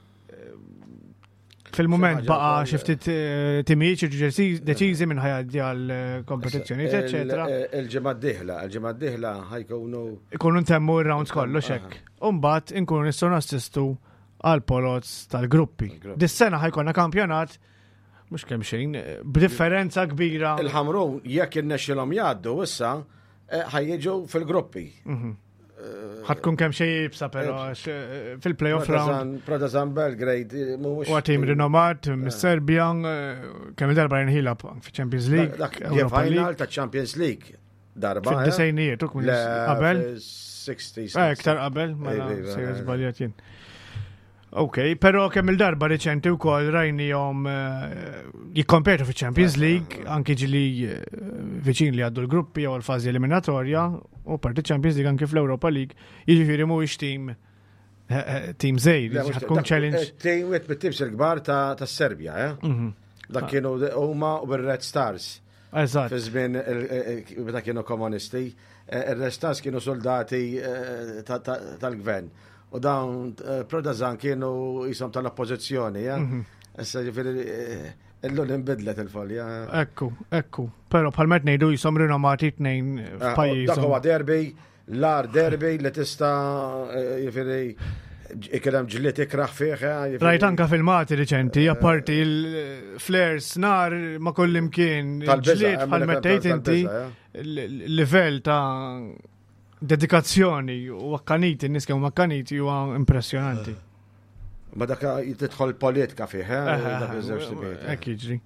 Fil-moment baqa xi ftit timijiet deċiżi minn ħajgħaddi għall-kompetizzjonijiet, eċetera. Il-ġimgħa d-dieħla ħajkunu ikunu ntemmu r-rounds kollox hekk. U mbagħad inkunu nistgħu nassistu għal polots tal-gruppi. Dis-sena ħajkonna kampjonat mhux kemm xejn b'differenza kbira. Il-Ħamrun jekk irnexxilhom jgħaddu issa ħajjiġu fil-gruppi. ħatkun kemm xejn jibsa però fil-playoff round. Prodazan Belgrade mhux. U tim rinomat mis-Serbja kemm il-darba jinħila fi-Champions League. Final ta' Champions League darba. Fid-disejnijiet u qabel. 60s. Iktar qabel ma se żbaljat jien. Ok, però kemm il-darba reċenti wkoll rajnihom jikkompetu fi-Champions League, anki ġili viċin li għaddu l-gruppi jew l-fażi eliminatorja u parti Champions League anki fl-Europa League, jiġifieri mhuwiex team żejr, tkun challenge. Team wet bit-tips il-kbar tas-Serbja, dak kienu huma u bir-Red Stars. Eżatt. Fi żmien meta kienu komunisti, ir-Red Stars kienu soldati tal-gvern. U dawn Prodazan kienu jisom tal-oppożizzjoni, issa ġifieri illum inbidlet il-folja. Ekku. Però bħalmet ngħidu jisom rinomati tnejn f'pajjiż. Dak huwa derby, l-ar derby li tista' ġifieri ikram ġilliet ikraħ fih. Rajt anka filmati riċenti, apparti il-flares nar ma kullimkien ġilliet bħalmet tgħid inti l-livell ta' dedikazzjoni u akkaniti, n-nies kemm akkaniti huwa impressjonanti. Ma dak jitħol politika fih, dak iż-żewġ timijiet. Hekk jiġri.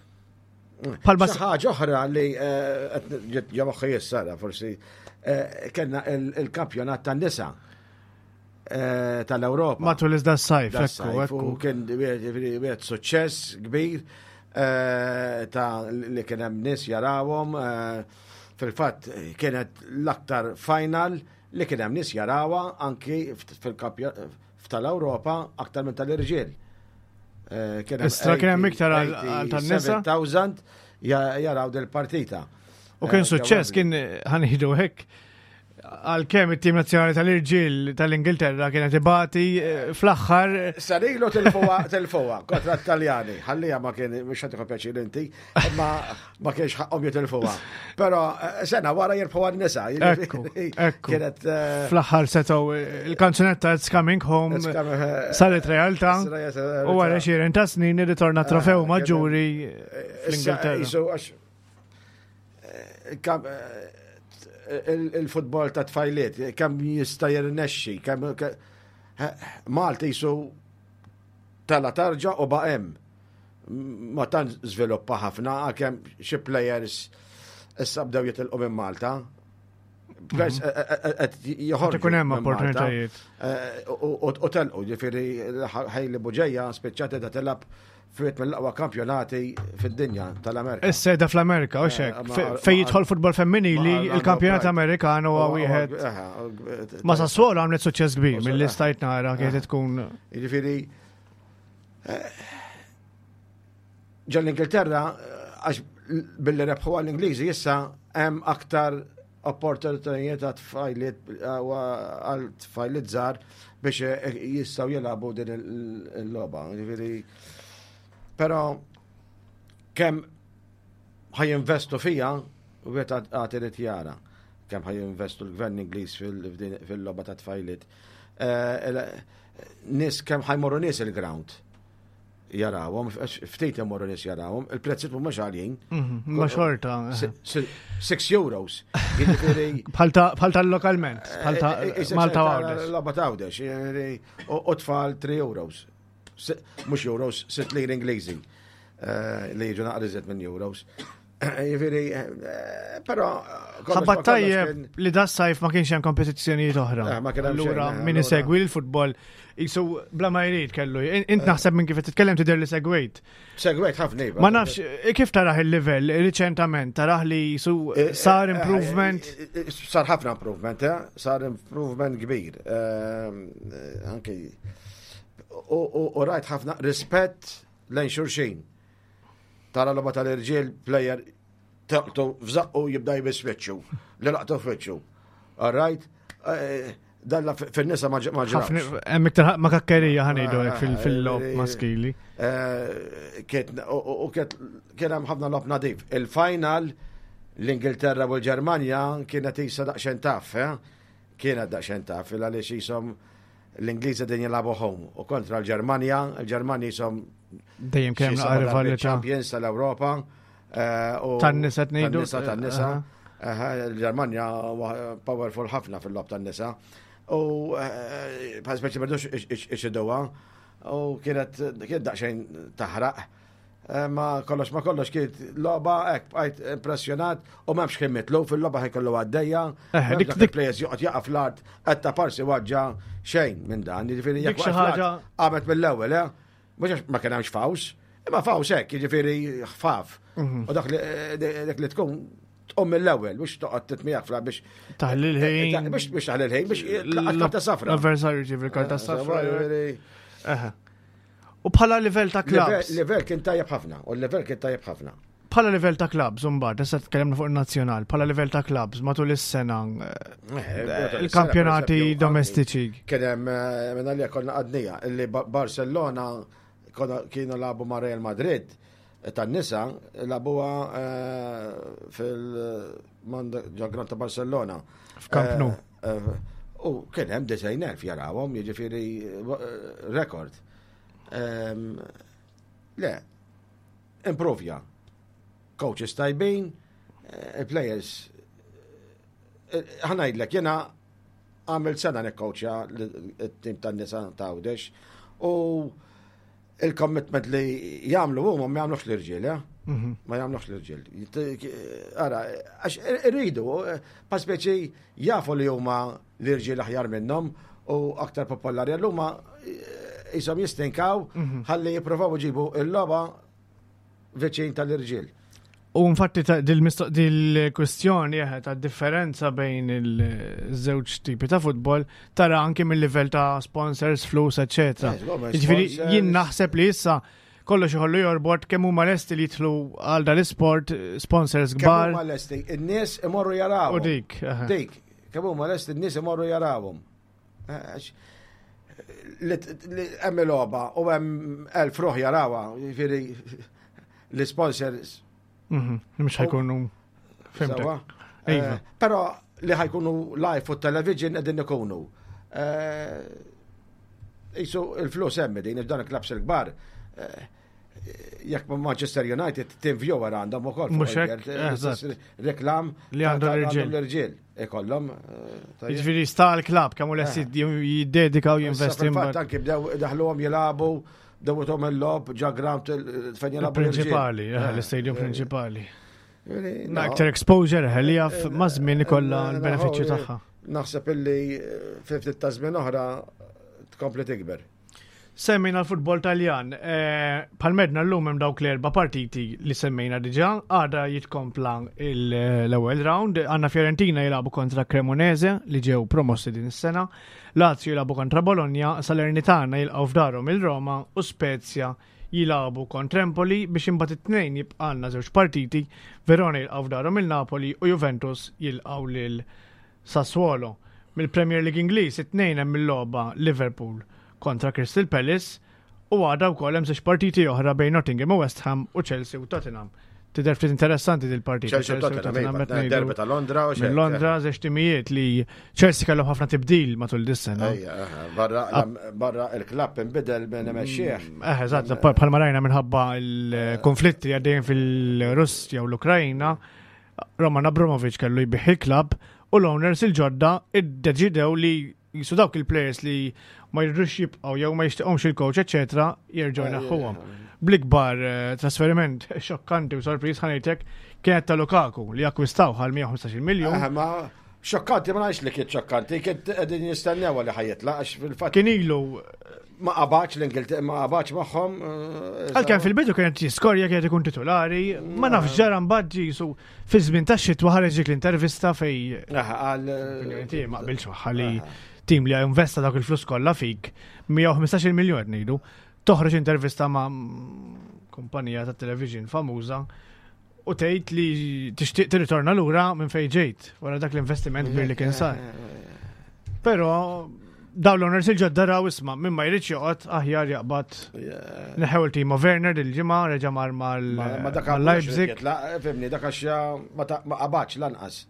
Ħaġa oħra li ġa moħħi jissara forsi kellna il-kampjonat tan-nisa tal-Ewropa. Matul iżda s-sajf, ekku. Kien wieħed suċċess kbir li kien hemm nies jarawhom. Fil-fatt kienet l-aktar final li kien hemm nies jarawha anki tal-Ewropa aktar minn tal-irġiel. Issa kien hemm iktar għal tan-nisa. 7,000 jaraw del partita. U kien suċċess kien ħanieħdu hekk Għal-kem it-tim nazzjonali tal-irġiel tal-Ingilterra kienet ibati fl-aħħar. Sarilu telfowa kontra t-Taljani. Ħallija ma kien mhux ħadd pjaċir inti, ma kienx ħaqhom jitilfuha. Però sena wara jirbħu għan-nisa. Ekku. Fl-aħħar setgħu il-kanzunetta It's Coming Home saret realtà u wara xiren ta' snin irritorna trofew maġġuri fl-Ingilterra. Il-futbol ta' tfajliet, kemm jista' jirnexxi, kemm Malta jisu tala tarġa u baqem. Ma tant żviluppa ħafna kemm xi plejers issa bdew jitilqu minn Malta. Plejers qed joħorġu. Ikun hemm opportunitajiet. U telqu, ġifieri ħajli buġejja spiċċat da tilab fiet mill-aqwa kampjonati fid-dinja tal-Amerika. Is-seda fl-Amerika, u xek. Fej jidħol futbol femminili, il-kampjonat Amerikan huwa wieħed. Ma Sassuolo għamlet suċċess kbir mill-istajt nara kienet tkun. Jiġifieri ġol Ingilterra għax billi rebħu għall-Ingliżi issa hemm aktar opportunitajiet għal tfajliet żgħar biex jistgħu jilagħbu din il-logħba. Pero kemm ħajinvestu fija u għet għatiret jara kemm ħajinvestu l-gvern Ingliż fil-logħba ta' tfajliet. Nis kemm ħajmorru nies il-ground jarawhom, ftit imorru nies jarawhom, il-prezzit mhumiex għaljin. Ma xorta. 6 euros. Bħal tal-lokalment, bħal ta' Malta Għawdex. Logħba ta' Għawdex, u tfal 3 euros. Mux euros, 6 lira Ingliżi. Li jiġu naqrizet minn euros. Jifiri, pero... Ħabbat tajjeb li da sajf ma kienx hemm kompetizzjonijiet oħra. Allura min isegwi l-futbol jisu bla ma jrid kellu. Int naħseb minn kif titkellem tidher li segwejt. Segwejt ħafna. Ma nafx kif taraħ il-livell riċentament, taraħ li jisu sar improvement. Sar ħafna improvement, sar improvement kbir. Anke u rajt ħafna rispett lejn xurxin. Tara l-logħba tal-irġiel plejer taqtu f'żaqqu jibda jbiswiċċu, li laqtu f'wiċċu. All right? Dalla fin-nisa ma ġrafx. Hemm iktar ma kakkerija ħanejdu hekk fil-lob maskili. Kien hemm ħafna lob nadif. Il-final l-Ingilterra u l-Ġermanja kienet isa daqsxejn taf, kienet daqsxejn taf għaliex ishom l-Ingliżi din jilabu home u kontra l-Ġermanja, il-Ġermanja jisom dejjem kemm naqra rivalità champions tal-Ewropa tan-nisa tnejdu tan-nisa. Il-Ġermanja powerful ħafna fil-lob tan-nisa u bħal speċi berdux ixidduha u kienet daqsxejn taħraq. Ma kollox kien logħba hekk bqajt impressjonat u m'hemmx kien mitlu fil-logħba ħajkollu għaddejja. Dik plejers joqgħod jaqaf l-art qed ta' parsi waġġa xejn minn dan. Jiġifieri jekk xi ħaġa qamet mill-ewwel, mhux ma kien hemmx faws, imma faws hekk, jiġifieri ħfaf. U dak li tkun tqum mill-ewwel biex toqgħod titmieħ fla biex taħlil ħin biex taħlil ħin biex karta safra. L-avversarju ġifieri karta safra. U bħala livell ta' klabs. Livell kien tajjeb ħafna, u l-livell kien tajjeb ħafna. Bħala livell ta' klabs, mbagħad, issa tkellimna fuq in-nazzjonal, bħala livell ta' klabs matul is-sena il-kampjonati domestiċi. Kien hemm minn għalija konna qadnija li Barcellona kienu labu ma' Real Madrid tan-nisa labuha fil-ġagran ta' Barcellona. F'Camp Nou. U kien hemm 90,000 jarawhom, jiġifieri rekord. Le, improvja. Coaches tajbin, players. Ħanajdlek, jena għamil sena nekkoċja l-tim tan-nisa ta' Għawdex u il-commitment li jagħmlu huma ma jagħmlux l-irġiel, ma jagħmlux l-irġiel. Ara, għax irridu, pa' speċi jafu li huma l-irġiel aħjar minnhom u aktar popolari għalluma jisom jistinkaw ħalli jiprofaw ġibu il-loba veċin tal-irġiel. U infatti dil-kwestjoni ta' differenza bejn il-żewġ tipi ta' futbol tara anke mill-livell ta' sponsors, flus, eccetera. Jiġifieri jien naħseb li issa kollox iħollu jorbot kemm huma lesti li jidħlu għal dal-isport sponsors kbar. Kemm huma lesti, in-nies imorru jaraw. U dik. kemm huma lest in-nies imorru jarawhom. Hemm il-logħba u hemm 1000 ruħ jarawha, jiġifieri l-sponsors. Mhux ħajkunu fimtek. Però li ħajkunu live fuq television qegħdin ikunu. Isu il-flus hemm din f'dan il-klabs il-kbar. Jekk Manchester United team viewer għandhom ukoll. Mhux hekk, reklam li għandhom l-irġiel. Ikollhom. Jiġifieri sta l-klabb kemm hu lest jiddedikaw jinvesti mbagħad. Anke bdew daħluhom jilagħbu, dewwithom il-lob ġa ground fejn jilagħbu l-prinċipali, l-istadium prinċipali. Aktar exposure li jaf ma' żmien ikollha l-benefiċċju tagħha. Naħseb illi ftit ta' żmien oħra tkompli tikber. Semmejna l-futbol Taljan. Palmedna l-lum hemm dawk l-4 partiti li semmejna diġà, għada jitkompla l-ewwel round. Għandna Fiorentina jilagħbu kontra Cremonese li ġew promossi din is-sena, Lazio jilagħbu kontra Bologna, Salernitana jilqgħu f'darhom il-Roma u Spezia jilagħbu kontra Empoli biex imbagħad it-tnejn jibqa' għandna żewġ partiti, Verona jilqgħu f'darhom il-Napoli u Juventus jilqgħu lil Sassuolo. Mill-Premier League Ingliż it-tnejn hemm il-logħba Liverpool kontra Crystal Palace u għada wkoll hemm żewġ partiti oħra bejn Nottingham u West Ham u Chelsea u Tottenham. Tidher ftit interessanti dil-partiti. Chelsea u Tottenham derbi ta' Londra u xejn. Londra żewġ timijiet li Chelsea kellhom ħafna tibdil matul dis-sena. Barra il-klabb inbidel minn imexxieħ. Eżatt, bħalma rajna minħabba l-konflitti għaddejjin fil-Russja u l-Ukrajna, Roman Abramovich kellu jbieħ il-klabb u l-owners il-ġodda iddeċidew li jisu dawk il-players li ma jridux jibqgħu jew ma jixtieqhomx il-coach, eċetera, jerġgħu jnaħħuhom. Bl-ikbar trasferiment xokkanti u sorpriż ħanejtek kienet ta' Lukaku li akkwistaw għal 115 miljun. Ma xokkanti ma ngħidx li kien xokkanti, kien qegħdin jistennew li ħajitlaq għax fil-fatt. Kien ilu ma qabax l-Ingilterra, ma qabax magħhom. Għalkemm fil-bidu kienet jiskorja kienet ikun titolari, ma nafx ġara mbagħad ġisu fi żmien tax-xitwa ħareġ l-intervista fej ma qbilx magħha li tim li investa dak il-flus kollha fik 115 miljon ngħidu, toħroġ intervista ma' kumpanija ta' television famuża u tgħid li tixtieq tirritorna lura minn fejn ġejt wara dak l-investiment kbir li kien sar. Però dawn l-owners il-ġodda raw isma' minn ma jridx joqgħod aħjar jaqbad neħew il-tim Werner il-ġimgħa reġa' mar mal-Leipzig. Fimni dak għax ma qabadx lanqas.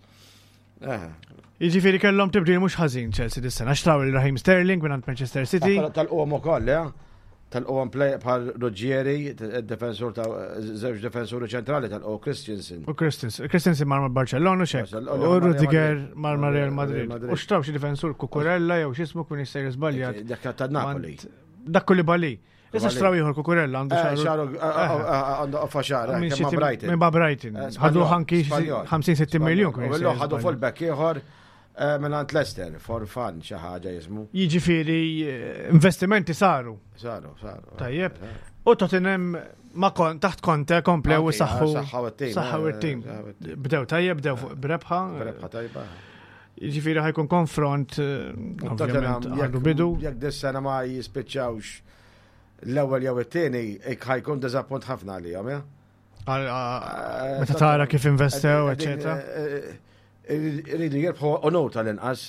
Jiġifieri kellhom tibdil mhux ħażin Chelsea dis-sena, xtraw il-Raheem Sterling minn Manchester City. Tal-qom ukoll, tal-qom play bħal Ruggieri, defensur ta' żewġ defensuri ċentrali tal-qom Christensen. U Christensen mar Barcellona u xek. U Rudiger mar Real Madrid. U xtraw xi difensur Cucurella jew x'ismu kun jista' żbaljat. Dak ta' Napoli. Dak Koulibaly. Issa xtraw ieħor Cucurella għandu xaru għandu faxar minn Brighton. Ħadu ħanki 50-60 miljun kun. Ħadu fullback ieħor Menant Leicester, for fun, xaħġa jismu. Jiġifieri investimenti saru. Saru. Tajjeb. U Tottenham ma taħt Conte komplew u saħħu it-tim. Bdew tajjeb, bdew fuq brebħa. Brebħa tajba. Jiġifieri ħajkun konfront għandu bidu. Jekk dis-sena ma jispiċċawx l-ewwel jew it-tieni, ħajkun diżappunt ħafna għalihom, meta tara kif investew, eċetera. Rridu jirbħu onur tal-inqas.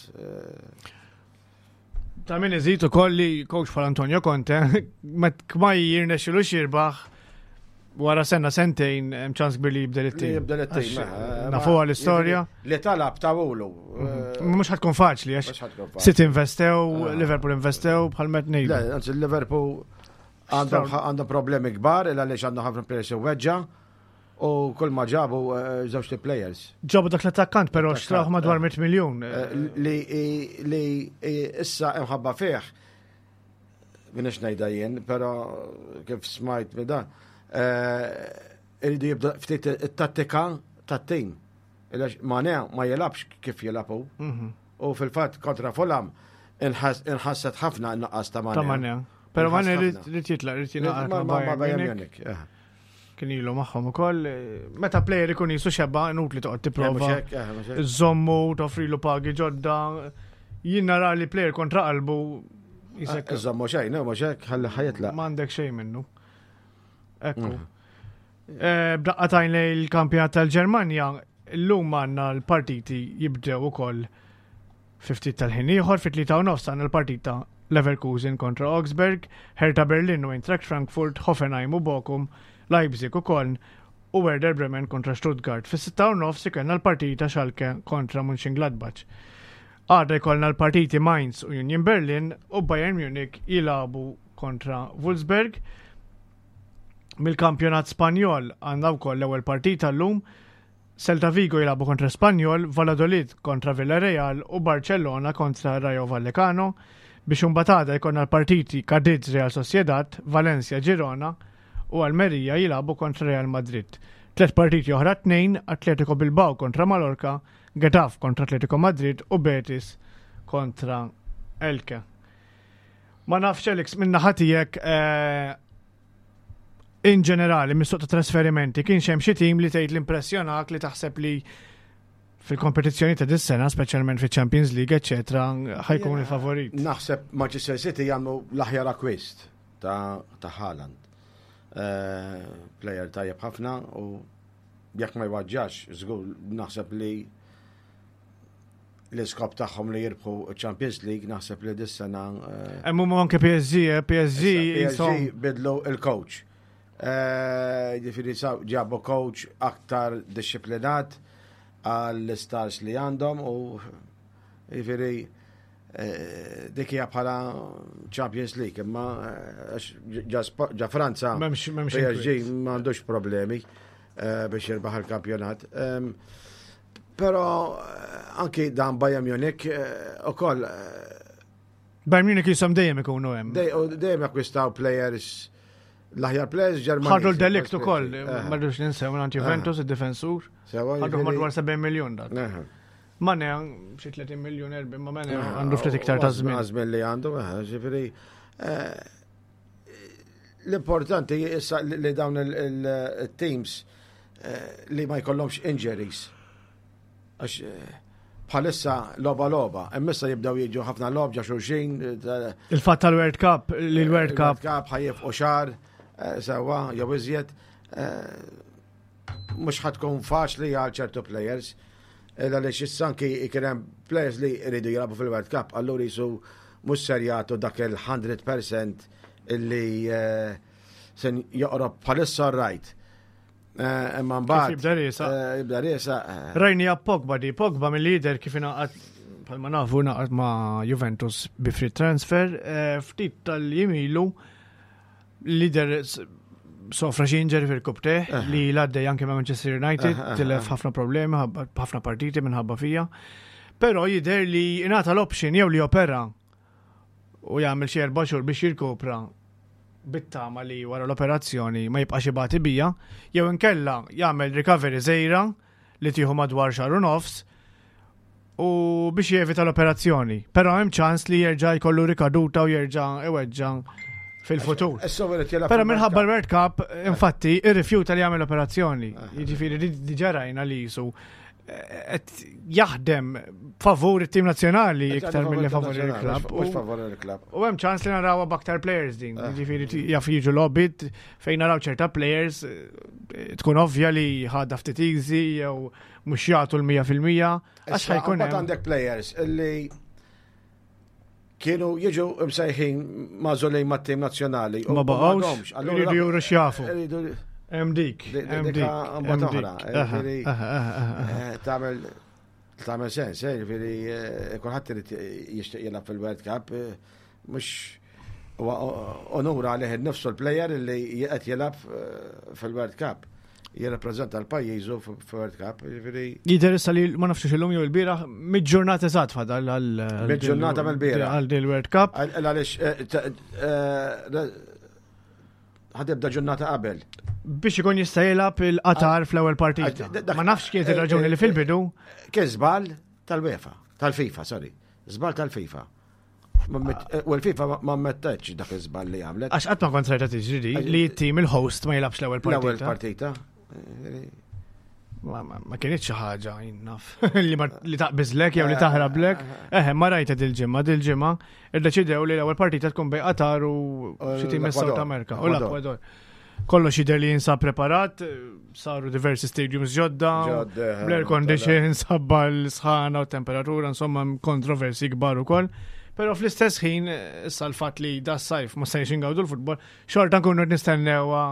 Ta' min iżid ukoll li coach bħal Antonio Conte ma jirnexxilu xirbaħ wara sentejn hemm ċans kbir li jibdel it-tim. Nafu l-istorja. Li talab tawulu. Mhux ħadkun faċli għax City investew, Liverpool investew bħal met ngħidu. Le, anzi Liverpool għandhom problemi kbar għaliex għandhom ħafna players weġġa. U kull ma ġabu żewġ players. Ġabu dak l-attakkant, però xtraħ madwar 100 miljun. Li issa imħabba fih, minix ngħidha jien, però kif smajt minn dan, iridu jibda ftit it-tattika tat-tim. Mane ma jilabx kif jilabu. U fil-fatt kontra Fulham inħasset ħafna n-naqqas ta' Mane. Però Mane rrid jitlaq, rrid jingħaqad ma' Bayern Munich. Kien ilu magħhom ukoll, meta plejer ikun jisu xebba inutli toqgħod tipprova. Iżommu toffrilu pagi ġodda. Jien nara li plejer kontra qalbu iżommu xejn, mhux hekk ħalli ħajitlaq. M'għandek xejn minnu. Ekku. B'daqqatajn lejn il-kampjonat tal-Ġermanja, llum għandna l-partiti jibdew ukoll Fiftit tal-ħin ieħor fit-3:30 għandna l-partita Leverkusen kontra Augsburg, Hertha Berlin u Eintracht Frankfurt, Hoffenheim u Bochum, Leipzig u Köln u Werder Bremen kontra Stuttgart. Fis-6:30 ikellna l-partita Schalke kontra Mönchengladbach. Għadha jkollna l-partiti Mainz u Union Berlin u Bayern Munich jilagħbu kontra Wolfsburg. Mill-kampjonat Spanjol għandna wkoll l-ewwel partita llum. Celta Vigo jilagħbu kontra Spanjol, Valladolid kontra Villarreal u Barcellona kontra Rayo Vallecano. Biex imbagħad jkollna l-partiti Cadiz Real Sociedad, Valencia Girona u Almeria jilagħbu kontra Real Madrid. 3 partiti oħra 2, Atletico Bilbao kontra Mallorca, Getafe kontra Atletico Madrid u Betis kontra Elche. Ma nafx Alex minna ħatijek in ġenerali mis-suq ta' trasferimenti kien hemm xi tim li tgħid l-impressjonak li taħseb li fil-kompetizzjoni ta' dis-sena, speċjalment fil-Champions League, eċetera, ħajkun il-favorit. Naħseb Manchester City jagħmlu l-aħjar akwist ta' Haaland. Player tajjeb ħafna u jekk ma jwaġġax, żgur naħseb li l-iskop tagħhom li jirbħu Champions League naħseb li dis-sena. Hemm anke PSG bidlu il-coach. Ġifieri ġabu coach aktar disciplinat għall-stars li għandhom u ġifieri dik hija bħala Champions League imma ġa Franza PSG m'għandux problemi biex jirbaħ il-kampjonat. Però anki dan Bayern Munich ukoll Bayern Munich jisom dejjem ikunu hemm. Dejjem akkwistaw players l-aħjar players Ġermaniżi. Ħarru l-delikt ukoll, m'għadux ninsew minn Juventus id-difensur. Ħarru madwar 70 miljun dak. Mane xi 30 miljun erbi, ma mane għandu ftit iktar ta' żmien. Żmien li għandu, ġifieri l-importanti issa li dawn il-teams li ma jkollhomx injuries. Għax bħalissa loba, emmissa jibdaw jiġu ħafna lob ġa xulxin. Il-fatt tal-World Cup, li l-World Cup ħajjef u xar, sewa, jew iżjed, mhux ħadkun faċli għal ċertu players. Għaliex issa anki kien hemm players li jridu jilagħbu fil-World Cup, allura jisu mhux ser jagħtu dak il-100% illi se joqrob bħalissa rajt. Imma mbagħad jibda riesa. Rajni Pogba mill-lider kif ingħaqad bħalma nafu ngħaqad ma' Juventus bi free transfer, ftit tal-jimilu lider sofra xi injury fil-kubte li l-għaddej anke ma' Manchester United, tilef ħafna problemi, ħafna partiti minħabba fija. Però jidher li ingħata l-option jew li opera u jagħmel xi 4 xhur biex jirkopra bittama li wara l-operazzjoni ma jibqax ibati bija, jew inkella jagħmel recovery żejra li tieħu madwar xahar u nofs u biex jevita l-operazzjoni. Però hemm ċans li jerġa' jkollu rikaduta u jerġa' iweġġa' fil-futur. Però minħabba l-World Cup, infatti, irrifjuta li jagħmel operazzjoni. Jiġifieri diġà rajna li jisu jaħdem favur it-tim nazzjonali iktar milli favur il-klabb. U hemm ċans li narawha b'aktar players din. Jiġifieri jaf jiġu lobbit fejn naraw ċerta players tkun ovvja li ħadda ftit easy jew mhux jagħtu l-100%. Għax ħajkun hemm għandek players li kienu jiġu msejħin mażolejn mat-tim nazzjonali. Ma baqgħux, iridu juru x'jafu. MDik. Tagħmel sens, ġifieri kulħadd irid jixtieq jilgħab fil-World Cup, mhux onura għalih innifsu l-plejer li qed jilgħab fil-World Cup. Jirrappreżenta l-pajjiżu fil-World Cup, ġifieri. Jidher issa li ma nafx illum jew il-bieraħ mid-ġurnata eżatt fadal għal mid-ġurnata mill-bieraħ għal il-World Cup. Għaliex ħadibda ġurnata qabel. Biex ikun jista' jilgħab il-Qatar fl-ewwel partita. Ma nafx kienet ir-raġuni li fil-bidu. Kien żball tal-UEFA, tal-FIFA, sorry. Żball tal-FIFA. U l-FIFA ma mmetteċ dak iż-żball li għamlet. Għax qatt ma kont rajta tiġri li t-tim il-host ma jilabx l-ewwel partita. L-ewwel partita. Ma kienx xi ħaġa jinnaf li taqbiżlek jew li taħrablek. Ma rajta dil-ġimgħa iddeċidew li l-ewwel partita tkun bejn Qatar u xi tim South America u l-Ekwador. kollox jidher li jinsab preparat, saru diversi stadiums ġodda, bl-air condition, sabba l-sħana u temperatura, insomma kontroversi kbar ukoll. Pero fl-istess ħin, issa l-fatt li da s-sajf ma stajx ingawdu l-futbol, xorta nkunu nistennewa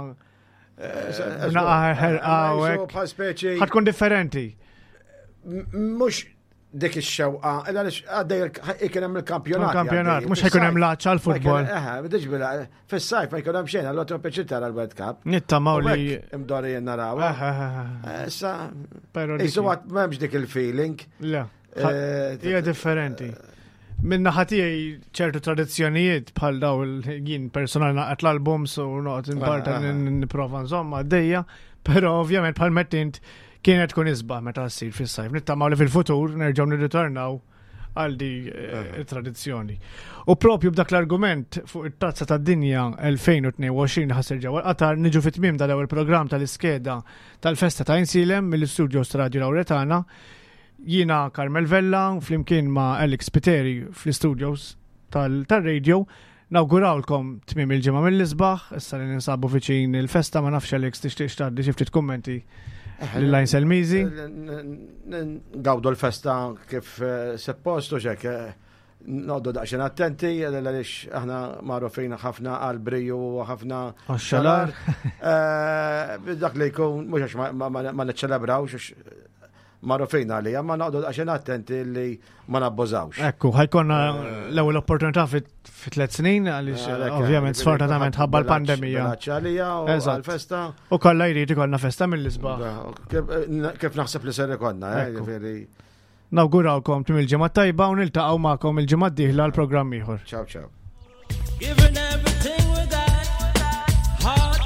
ħatkun differenti. Mux dik ix-xewqa, għaddej ikun hemm il-kampjonat. Kampjonat, mhux ħajkun hemm laċċa l-futbol. Diġbila, fis-sajf ma jkun hemm xejn, allura troppi tara l-World Cup. Nittamaw li imdorri naraw. Issa, isu għat m'hemmx dik il-feeling. Le, hija differenti. Minna ħatijaj ċertu tradizzjonijiet bħal daw il-jien personali naqat l-albums u noqt imparta niprofa nżomma d-dejja, pero ovvjament bħal mettint kienet kun isbaħ meta s-sir fis-sajf. Nittamaw li fil-futur nerġaw nirritornaw għal di tradizzjoni. U propju b'dak l-argument fuq it-tazza tad-dinja 2022 ħasser ġewwa Qatar niġu fit-tmiem daw il-programm tal-iskeda tal-festa ta' Insilem mill-Studios Radio Lauretana. Jiena Carmel Vella, flimkien ma' Alex Piteri fl-studios tal-radio, nawgurawlkom tmiem il-ġimgħa mill-isbaħ, issa li ninsabu fiċin il-festa ma nafx Alex tixtieq tgħaddi xi ftit kummenti lil Selmizi. Gawdu l-festa kif suppostu xek noqdu daqsxejn attenti għaliex aħna magħrufin ħafna qalbri u ħafna xalar. Dak li jkun mhux għax ma niċċelebrawx marrufin għalija, ma naqdu għaxen attenti li ma nabbożawx. Ekku, ħajkonna l-ewwel opportunità fi 3 snin, għalix ovvjament sfortunatament ħabba l-pandemija. Għalija u għal-festa. U kolla jrid ikollna festa mill-isbaħ. Kif naħseb li ser ikonna, nawgurawkom tim il-ġimgħa tajba u niltaqgħu magħkom il-ġimgħa d-dieħla l-programm ieħor. Ciao, ciao. Giving everything we got, heart.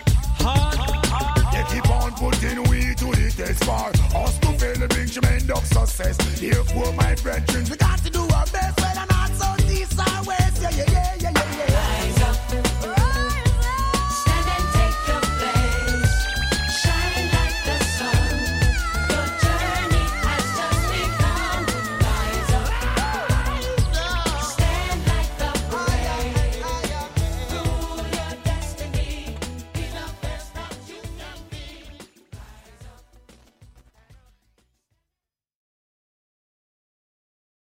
They keep on putting we to the test bar. Us to fail and bring tremendous success. Therefore, my brethren, we got to do our best when I'm not so these are ways. Yeah, yeah, yeah.